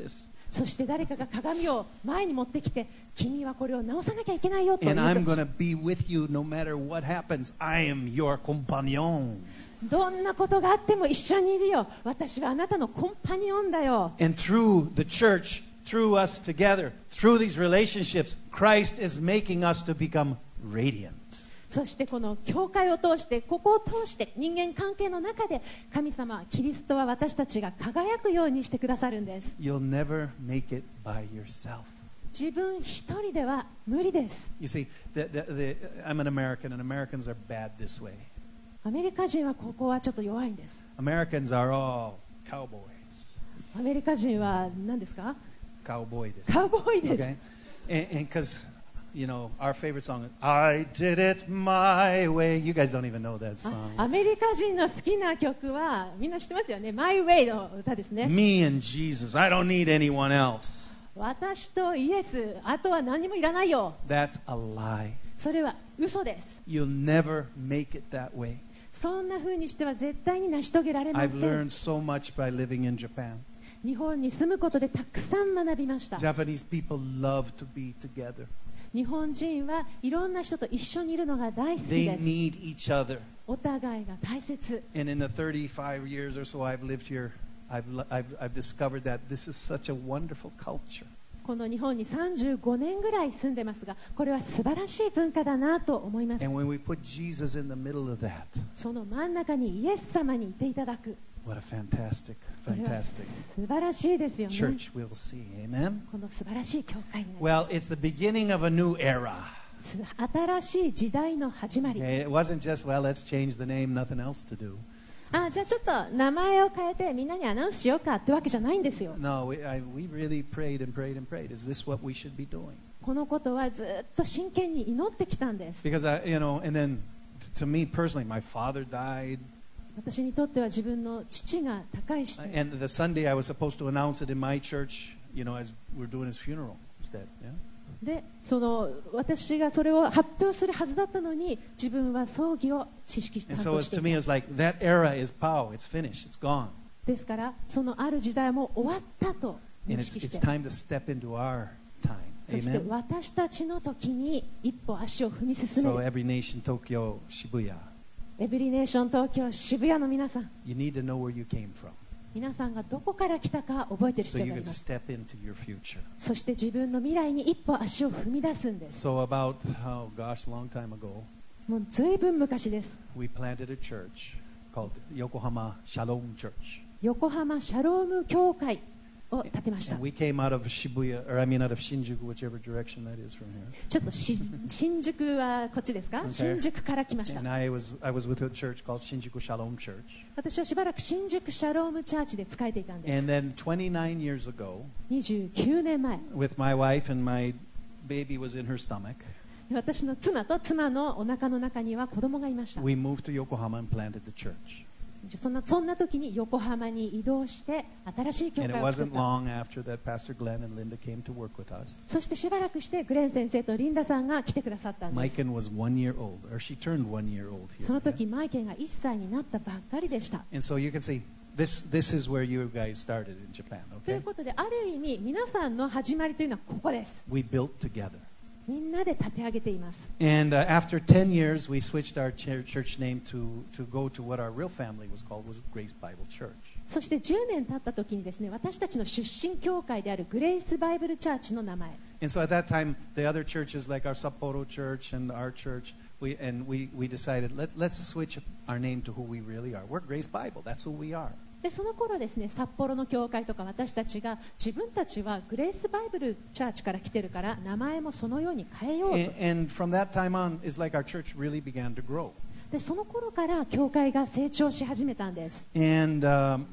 そして誰かが鏡を前に持ってきて、君はこれを直さなきゃいけないよと言う And I'm と going to be with you no matter what happens. I am your companion. どんなことがあっても一緒にいるよ。私はあなたのコンパニオンだよ。 And through the church, through us together, through these relationships, Christ is making us to become radiant. そしてこの教会を通して、ここを通して人間関係の中で、神様、キリストは私たちが輝くようにしてくださるんです。 You'll never make it by yourself. 自分一人では無理です。 You see, the, the, the, I'm an American, and Americans are bad this way. アメリカ人はここはちょっと弱いんです。 Americans are all cowboys. アメリカ人は何ですか？ Cowboy this. カウボーイで Okay? す。 And because, you know, our favorite song is I Did It My Way. You guys don't even know that あア song. メリカ人の好きな曲はみんな知ってますよね。My Way の歌ですね。 Me and Jesus. I don't need anyone else. 私とイエス、あとは何もいらないよ。 That's a lie. それは嘘です。 You'll never make it that way. そんな風にしては絶対に成し遂げられま I've せん。 learned so much by living in Japan. 日本に住むことでたくさん学びました。 Japanese people love to be together. 日本人はいろんな人と一緒にいるのが大好き They です。 need each other. お互いが大切。 And in the thirty-five years or so I've lived here, I've, I've, I've discovered that this is such a wonderful culture. この日本にさんじゅうごねんぐらい住んでますが、これは素晴らしい文化だなと思います。 And when we put Jesus in the middle of that, その真ん中にイエス様にいていただく。 what a fantastic, これは fantastic 素晴らしいですよね。 church we'll see. Amen? この素晴らしい教会になり Well, ます。 it's the beginning of a new era. 新しい時代の始まり。 Okay? It wasn't just, well, let's change the name, nothing else to do. あ、じゃあちょっと名前を変えてみんなにアナウンスしようかってわけじゃないんですよ。 No, we, I, we really prayed and prayed and prayed. Is this what we should be doing? このことはずっと真剣に祈ってきたんです。 Because, I, you know, and then to me personally, my father died. 私にとっては自分の父が他界して、 And the Sunday I was supposed to announce it in my church, you know, as we're doing his funeral instead. Yeah? でその私がそれを発表するはずだったのに、自分は葬儀を知識して And 担 so 当 it's, して to me, い it's た。 like that era is pow. It's finished. It's gone. ですからそのある時代はもう終わったと And 認 it's, 識し it's て、 time to step into our time. そして Amen? 私たちの時に一歩足を踏み進め So る。 every nation, Tokyo, Shibuya, エブリネーション東京渋谷の皆さん、 you need to know where you came from 皆さんがどこから来たか覚えている so 必要 you があ can ります。 step into your future. そして自分の未来に一歩足を踏み出すんです。 So about, oh gosh, a long time ago, もうずいぶん昔です。 we planted a church called Yokohama Shalom Church. 横浜シャローム教会を建てました。 And we came out of Shibuya, or I mean out of Shinjuku, whichever direction that is from here. ちょっとし新宿はこっちですか？ Okay. 新宿から来ました And。I was I was with a church called Shinjuku Shalom Church. 私はしばらく新宿シャロームチャーチで仕えていたんで And す。 then twenty-nine years ago, にじゅうきゅうねんまえ、 with my wife and my baby was in her stomach, 私の妻と妻のお腹の中には子供がいました。 we moved to Yokohama and planted the church. そんなそんな時に横浜に移動して新しい教 And 会 it を作っ wasn't た。 long after that Pastor Glenn and Linda came to work with us. そしてしばらくしてグレン先生とリンダさんが来てくださったんです。 Maiken was one year old, or she turned one year old そ here. の時マイケンがいっさいになったばっかりでした。 And so you can see this this is where you guys started in Japan, という okay? ことである意味皆さんの始まりというのはここです。 We built together. みんなで立て上げています。 And uh, after ten years, we switched our ch- church name to, to go to what our real family was called, was Grace Bible Church. そしてじゅうねん経った時にですね、私たちの出身教会であるグレイスバイブルチャーチの名前、 And so at that time, the other churches like our Sapporo church and our church, we, and we, we decided, let, let's switch our name to who we really are. We're Grace Bible. That's who we are. でその頃ですね、札幌の教会とか私たちが自分たちはグレイスバイブルチャーチから来てるから名前もそのように変えようと。 And, and from that time on, it's like our church really began to grow. でその頃から教会が成長し始めたんです。 And um,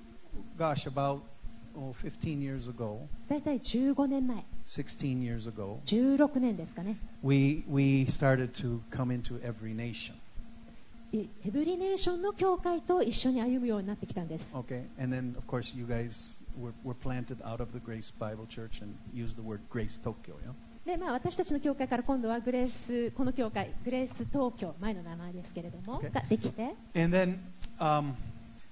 gosh, about oh, fifteen years ago, だいたいじゅうごねんまえ、 sixteen years ago, じゅうろくねんですかね。 we, we started to come into every nation. エブリネーションの教会と一緒に歩むようになってきたんです。 Okay, and then of course you guys were, were planted out of the Grace Bible Church and used the word Grace Tokyo, yeah? でまあ、私たちの教会から今度はグレースこの教会グレース東京前の名前ですけれども、 Okay. ができて、 And then, um,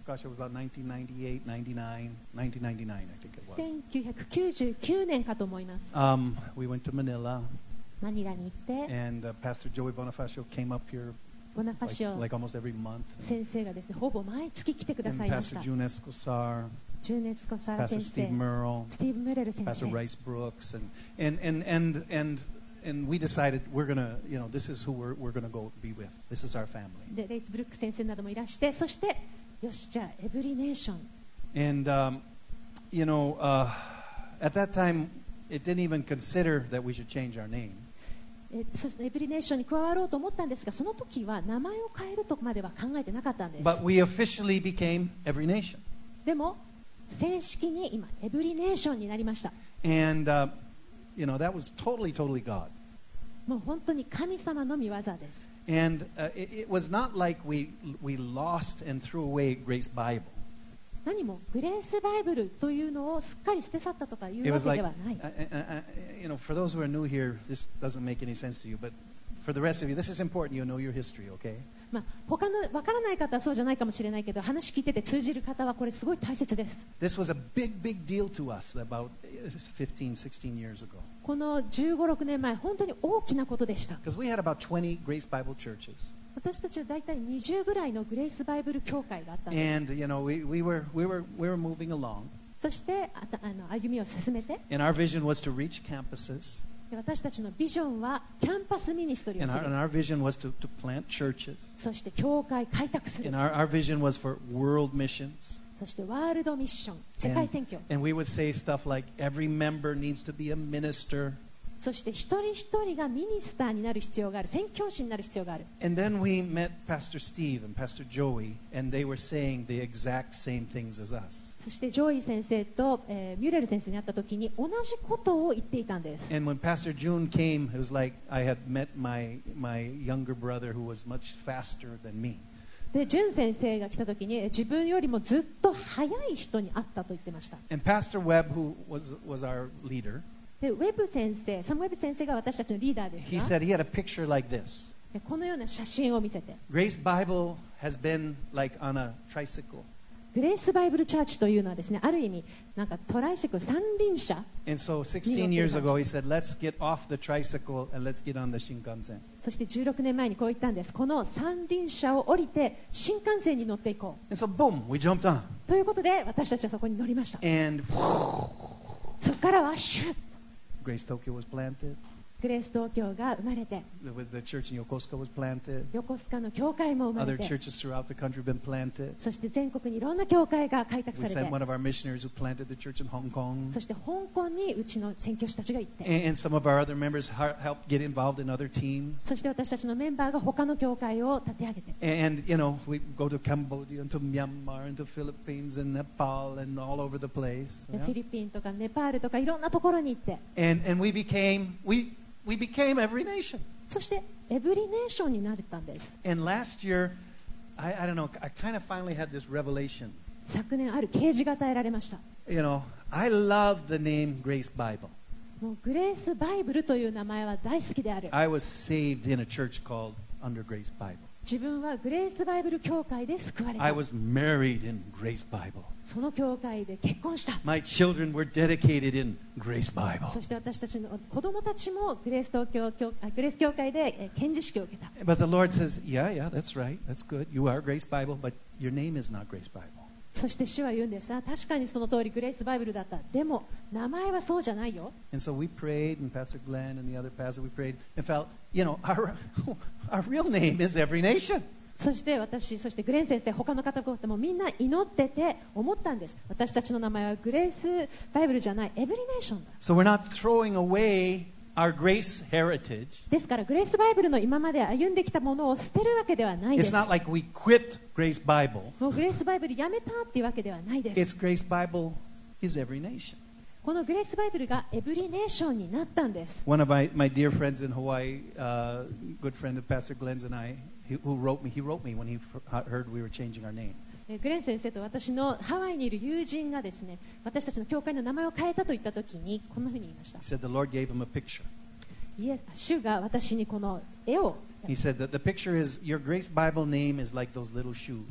Fascia was about nineteen ninety-eight, ninety-nine, nineteen ninety-nine, I think it was. せんきゅうひゃくきゅうじゅうきゅうねんかと思います。 Um, we went to Manila, マニラに行って and uh, Pastor Joey Bonifacio came up here ボナファ like, シオ like almost every month. 先生がですね、ほぼ毎月来てくだ And さいまし Pastor た。 June Escosar, ジューネツコサー Pastor 先 Steve 生、 Merle, スティーブ・ムレル先 Pastor 生、 Rice Brooks, and and and and and and we decided we're gonna, you know, this is who we're we're gonna go be with. This is our family. でレイス・ブルック先生などもいらして、そしてよし、じゃあエブリネーション。 And um, you know, uh, at that time, it didn't even consider that we should change our name. えそしてエブリネーションに加わろうと思ったんですが、その時は名前を変えるとまでは考えてなかったんです。 But we officially became Every Nation. でも正式に今エブリネーションになりました。 And uh, you know, that was totally, totally God. もう本当に神様の御業です。 And uh, it, it was not like we we lost and threw away Grace Bible. 何もグレースバイブルというのをすっかり捨て去ったとかいう It わ was け like, ではない。 uh, uh, uh, you know, for those who are new here, this doesn't make any sense to you, but for the rest of you, this is important. You know your history, okay? まあ、他のわからない方はそうじゃないかもしれないけど、話聞いてて通じる方はこれすごい大切です。 This was a big, big deal to us about fifteen, sixteen years ago. このじゅうご、ろくねんまえ、本当に大きなことでした。 Because we had about twenty Grace Bible churches. 私たちは大体にじゅうぐらいのグレースバイブル教会があったんです。 And, you know, we, we, were, we, were, we were moving along. そしてあたあの歩みを進めて、 And our vision was to reach campuses. で私たちのビジョンはキャンパスミニストリーを And す our, る。 and our vision was to, to plant churches. そして教会開拓する And。our, our vision was for world missions. そしてワールドミッション、世界選挙。 And we would say stuff like, every member needs to be a minister. そして一人一人がミニスターになる必要がある、宣教師になる必要がある。 And then we met Pastor Steve and Pastor Joey, and they were saying the exact same things as us. そしてジョイ先生と、えーミュレル先生に会った時に同じことを言っていたんです。 And when Pastor June came, it was like I had met my, my younger brother who was much faster than me. で、ジュン先生が来た時に自分よりもずっと速い人に会ったと言ってました。 And Pastor Webb, who was, was our leader, で、ウェブ先生、サムウェブ先生が私たちのリーダーです he が、 said he had a picture like this. でこのような写真を見せて、 Grace Bible has been like on a tricycle. グレースバイブルチャーチというのはですね、ある意味なんかトライシクル三輪車。 And so sixteen years ago, he said, let's get off the tricycle and let's get on the Shinkansen. そしてじゅうろくねんまえにこう言ったんです。この三輪車を降りて新幹線に乗っていこ And so, boom, we jumped on. うということで、私たちはそこに乗りました。 And そこからはシュッ、 Grace Tokyo was planted. グレース東京が生まれて、 The, the church in Yokosuka was planted. 横須賀の教会も生ま Other れて、 churches throughout the country have been planted. そして全国にいろんな教会が開拓 We され sent て、 one of our missionaries who planted the church in Hong Kong. そして香港にうちの宣教師たちが行って、 And, and some of our other members har- helped get involved in other teams. そして私たちのメンバーが他の教会を立て上げて、 And, you know, we go to Cambodia and to Myanmar and to Philippines and Nepal and all over the place. で Yeah? フィリピンとかネパールとかいろんなところに行って、 And, and we became, we, we became every nation. そしてエブリネーションになったんです。 And last year, I, I don't know, I kind of finally had this revelation. 昨年ある啓示が与えられました。 You know, I love the name Grace Bible. もうグレースバイブルという名前は大好きである。 I was saved in a church called Under Grace Bible. 自分はグレースバイブル教会で救われ I た。 was married in Grace Bible. その教会で結婚した。 My children were dedicated in Grace Bible. そして私たちの子供たちもグレース東京教あグレース教会でえー献辞式を受けた。 But the Lord says, yeah, yeah, that's right. That's good. You are Grace Bible, but your name is not Grace Bible. そして主は言うんです。あ、確かにその通りグレースバイブルだった。でも名前はそうじゃないよ。 And so we prayed, and Pastor Glenn and the other pastor, we prayed and felt, you know, our, our real name is Every Nation. そして私、そしてグレン先生、他の方々もみんな祈ってて思ったんです。私たちの名前はグレースバイブルじゃない、エブリネーションだ。 So we're not throwing away our grace heritage. ですからグレースバイブルの今まで歩んできたものを捨てるわけではないで It's す。 not like we quit Grace Bible. もうグレースバイブルやめたっていうわけではないで It's す。 Grace Bible is Every Nation. このグレースバイブルがエブリネーションになったんです。 One of my, my dear friends in Hawaii, uh, good friend of Pastor Glenn's and I, he, who wrote me, he wrote me when he f- heard we were changing our name. えグレン先生と私のハワイにいる友人がですね、私たちの教会の名前を変えたと言ったときにこんなふうに言いました。 He said the Lord gave him a picture. イエス主が私にこの絵を、 He said that the picture is your Grace Bible name is like those little shoes.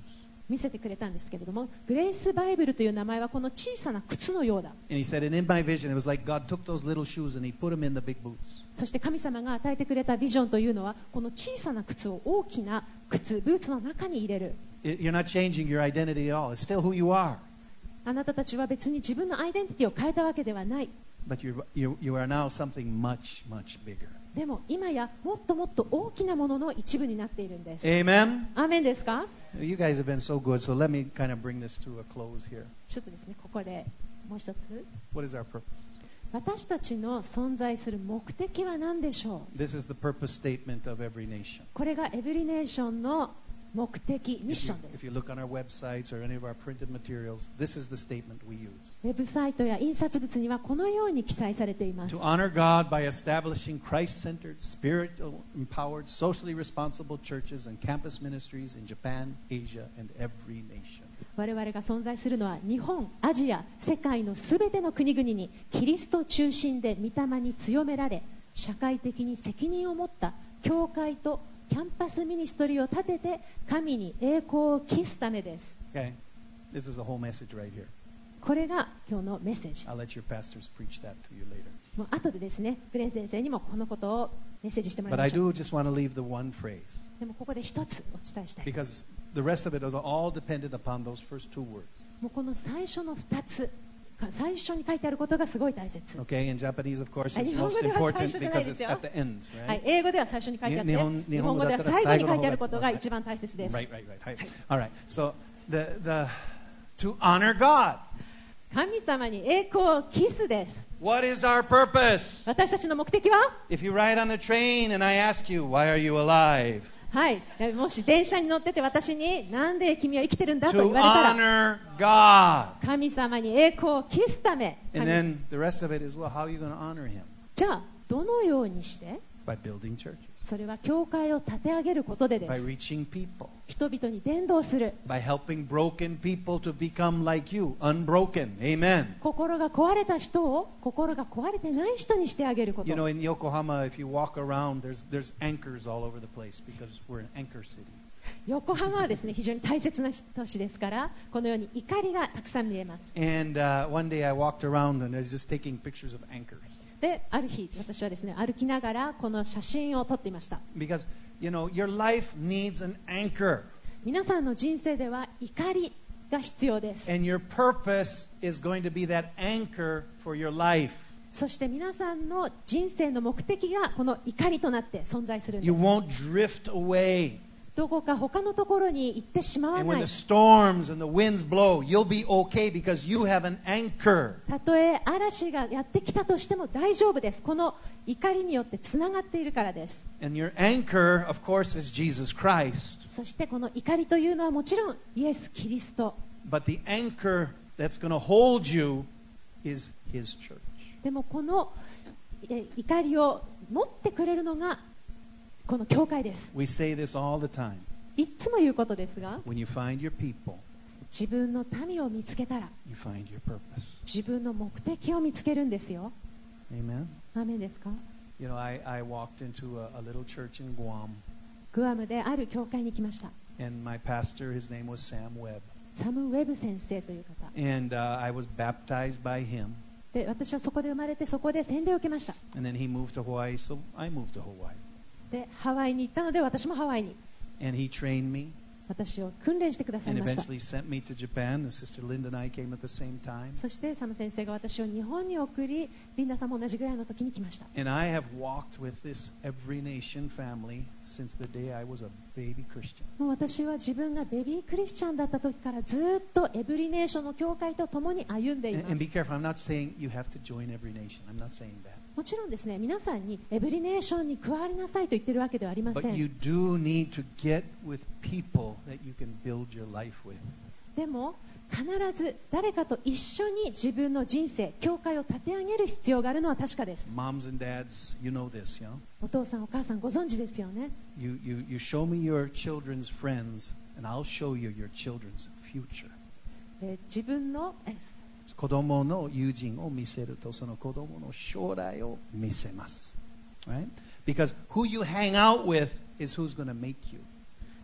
見せてくれたんですけれども、グレイスバイブルという名前はこの小さな靴のようだ。 And he said, and in my vision, it was like God took those little shoes and he put them in the big boots. そして神様が与えてくれたビジョンというのは、この小さな靴を大きな靴、ブーツの中に入れる。 It- You're not changing your identity at all. It's still who you are. あなたたちは別に自分のアイデンティティを変えたわけではない。 But you're, you you are now something much, much bigger. でも今やもっともっと大きなものの一部になっているんです。 Amen? アーメンですか？ You guys have been so good, so let me kind of bring this to a close here. ちょっとですね、ここでもう一つ。 What is our purpose? 私たちの存在する目的は何でしょう？ This is the purpose statement of every nation. これがエブリネーションの目的、ミッ If シ you, ョンで if す。 you look on our websites or any of our printed materials, this is the statement we use. ウェブサイトや印刷物にはこのように記載されています。 To honor God by establishing Christ-centered, spirit-empowered, socially responsible churches and campus ministries in Japan, Asia, and every nation. 我々が存在するのは日本、アジア、世界のすべての国々にキリスト中心で御霊に強められ、社会的に責任を持った教会とキャンパスミニストリーを立てて神に栄光を期すためです。 Okay? This is a whole message right here. これが今日のメッセージ。 I'll let your pastors preach that to you later. もう後でですね、グレン先生にもこのことをメッセージしてもら But い I ましょう。 do just want to leave the one phrase でもここで一つお伝えしたい。 because the rest of it is all dependent upon those first two words. もうこの最初の二つ、最初に書いてあることがすごい大切。 Okay? In Japanese, of course, あ、 it's 日本 most 語では最 important 初じゃない because で it's すよ。 at the end, はい、 right? 英語では最初に書いてあって、 日本日本語では最後に書いてあることが一番大切です。 Right, right, right. Right. All right. So the the to honor God. 神様に栄光を期すです。 What is our purpose? 私たちの目的は、 If you ride on the train and I ask you, why are you alive? はい、もし電車に乗ってて私になんで君は生きてるんだと To 言われたら、 honor God. 神様に栄光を期すため。 And 神 then the rest of it is, well, how are you going to honor Him? じゃあどのようにして？ By building churches, それは教会を立て上げることでで by す。 reaching people, 人々に伝道する。 by helping broken people to become like you, unbroken. Amen. 心が壊れた人を心が壊れてない人にしてあげること。 You know, in Yokohama, if you walk around, there's there's anchors all over the place because we're an anchor city. 横浜はですね、非常に大切な都市ですから、このように怒りがたくさん見えます。 And uh, one day I walked around and I was just taking pictures of anchors で、ある日私はですね、歩きながらこの写真を撮っていました。 because you know your life needs an anchor, 皆さんの人生では怒りが必要です。 and your purpose is going to be that anchor for your life. そして皆さんの人生の目的がこの怒りとなって存在するんで You す。 won't drift away. どこか他のところに行ってしまわ And な when い。 the storms and the winds blow, you'll be okay because you have an anchor. たとえ嵐がやってきたとしても大丈夫です。この怒りによってつながっているからです。 And your anchor, of course, is Jesus Christ. そしてこの怒りというのはもちろんイエス・キリスト。 But the anchor that's going to hold you is His church. でもこのえ怒りを持ってくれるのがこの教会です。 We say this all the time. いつも言うことですが、 When you find your people, 自分の民を見つけたら you find your purpose. 自分の目的を見つけるんですよ。 Amen. アーメンですか？ You know, I, I walked into a, a little church in Guam, グアムである教会に来ました。 and my pastor, his name was Sam Webb. サム・ウェブ先生という方 And uh, I was baptized by him. で、私はそこで生まれてそこで洗礼を受けました。 And then he moved to Hawaii, so I moved to Hawaii. で、ハワイに行ったので私もハワイに And he trained me 私を訓練してください and ました。 eventually sent me to Japan. And Sister Linda and I came at the same time. そしてサム先生が私を日本に送り、リンダさんも同じぐらいの時に来ました。 And I have walked with this Every Nation family since the day I was a baby Christian. もう私は自分がベビークリスチャンだった時からずっとエブリネーションの教会と共に歩んでい And, ま and す be。careful, I'm not saying you have to join Every Nation. I'm not saying that. もちろんですね、皆さんにエブリネーションに加わりなさいと言ってるわけではありませ But you ん。 do need to get with people that you can build your life with. でも必ず誰かと一緒に自分の人生、教会を立て上げる必要があるのは確かです。 Moms and dads, you know this, you know? お父さんお母さんご存知ですよね。 You, you, you show me your children's friends, and I'll show you your children's future. えー自分のえ子供の友人を見せると、その子供の将来を見せます。Right? Because who you hang out with is who's going to make you.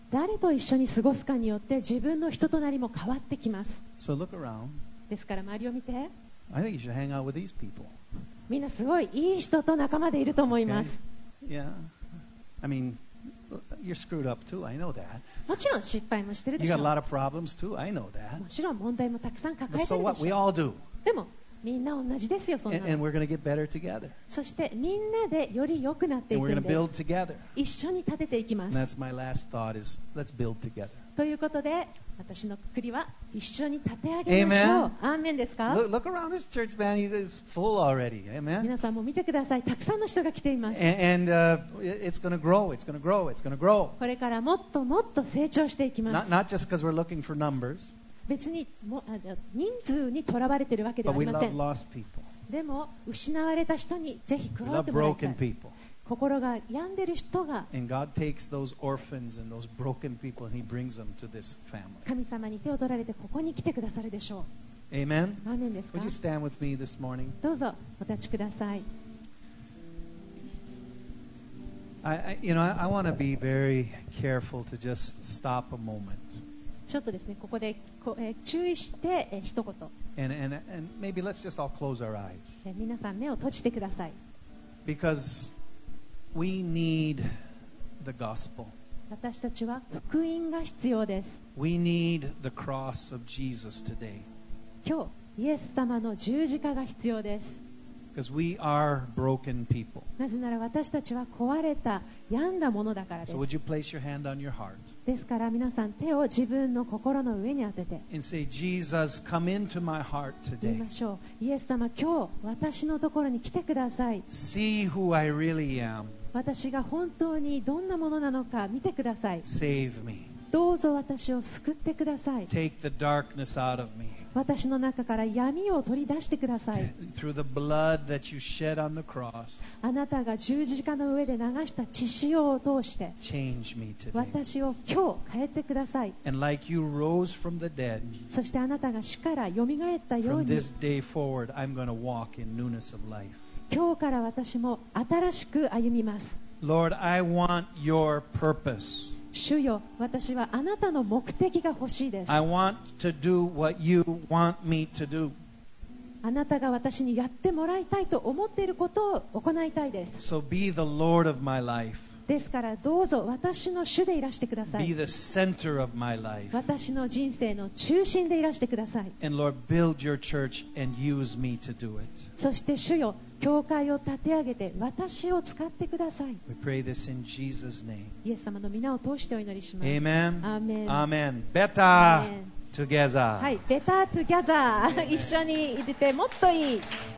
誰と一緒に過ごすかによって自分の人となりも変わってきます。 So look around. ですから周りを見て、 I think you should hang out with these people. みんなすごいいい人と仲間でいると思います。 Yeah. I mean, you're screwed up too. I know that. もちろん失敗もしてるで You しょ got う。 a lot of problems too. I know that. もちろん問題もたくさん抱 But えて so るで what? し We ょう。 all do. でもみんな同じですよ、そんな And, and の。 we're going to get better together. そしてみんなでより良くなってい And く we're ん going to で build す。 together. 一緒に立てていきま And す。 that's my last thought is let's build together. ということで私のくくりは一緒に立て上げましょう。 Amen. アーメンですか？ Look, look around this church, man. You guys full already. Amen. 皆さんも見てください。たくさんの人が来ています。 And, and uh, it- it's going to grow. It's going to grow. It's going to grow. これからもっともっと成長していきま Not, す。 not just because we're looking for numbers, 別にもあ人数にとらわれているわけで but はあ we りませ love ん。 lost people. でも失われた人にぜひ加 We わっ love てもらいた broken い。 people. 心が病んでる人が And God takes those orphans and those broken people and He brings them to this family. 神様に手を取られてここに来てくださるでしょ Amen. う。アーメンですか？ Would you stand with me this morning? どうぞお立ちください。 I, I you know, I, I want to be very careful to just stop a moment ちょっとですね、ここでこ、えー注意して、えー一言、 and, and and maybe let's just all close our eyes えー皆さん目を閉じてください。 because we need the gospel. 私たちは福音が必要です。 We need the cross of Jesus today 今日イエス様の十字架が必要です。 because we are broken people. なぜなら私たちは壊れた病んだものだからで So would す。 you place your hand on your heart ですから皆さん手を自分の心の上に当てて and say, Jesus, come into my heart 言い today. ましょう。イエス様、今日私のところに来てください。 See who I really am. 私が本当にどんなものなのか見てください。 Save me. どうぞ私を救ってください。 Take the darkness out of me. 私の中から闇を取り出してください。 Through the blood that you shed on the cross, あなたが十字架の上で流した血潮を通して change me today. 私を今日変えてください。 And like you rose from the dead, そしてあなたが死からよみがえったよう from に this day forward, I'm going to walk in newness of life. 今日から私も新しく歩みます。 Lord, I want your purpose. 主よ、私はあなたの目的が欲しいです。 I want to do what you want me to do. あなたが私にやってもらいたいと思っていることを行いたいです。 So be the Lord of my life. ですからどうぞ私の主でいらしてくださ Be い。 the center of my life. 私の人生の中心でいらしてください。 And Lord, build your church and use me to do it. そして主よ、教会を立て上げて私を使ってください。 We pray this in Jesus' name. イエス様の皆を通してお祈りします。 Amen. アーメン。 Amen. Better アーメン together. はい、ベタートゥギャザー一緒にいてもっといい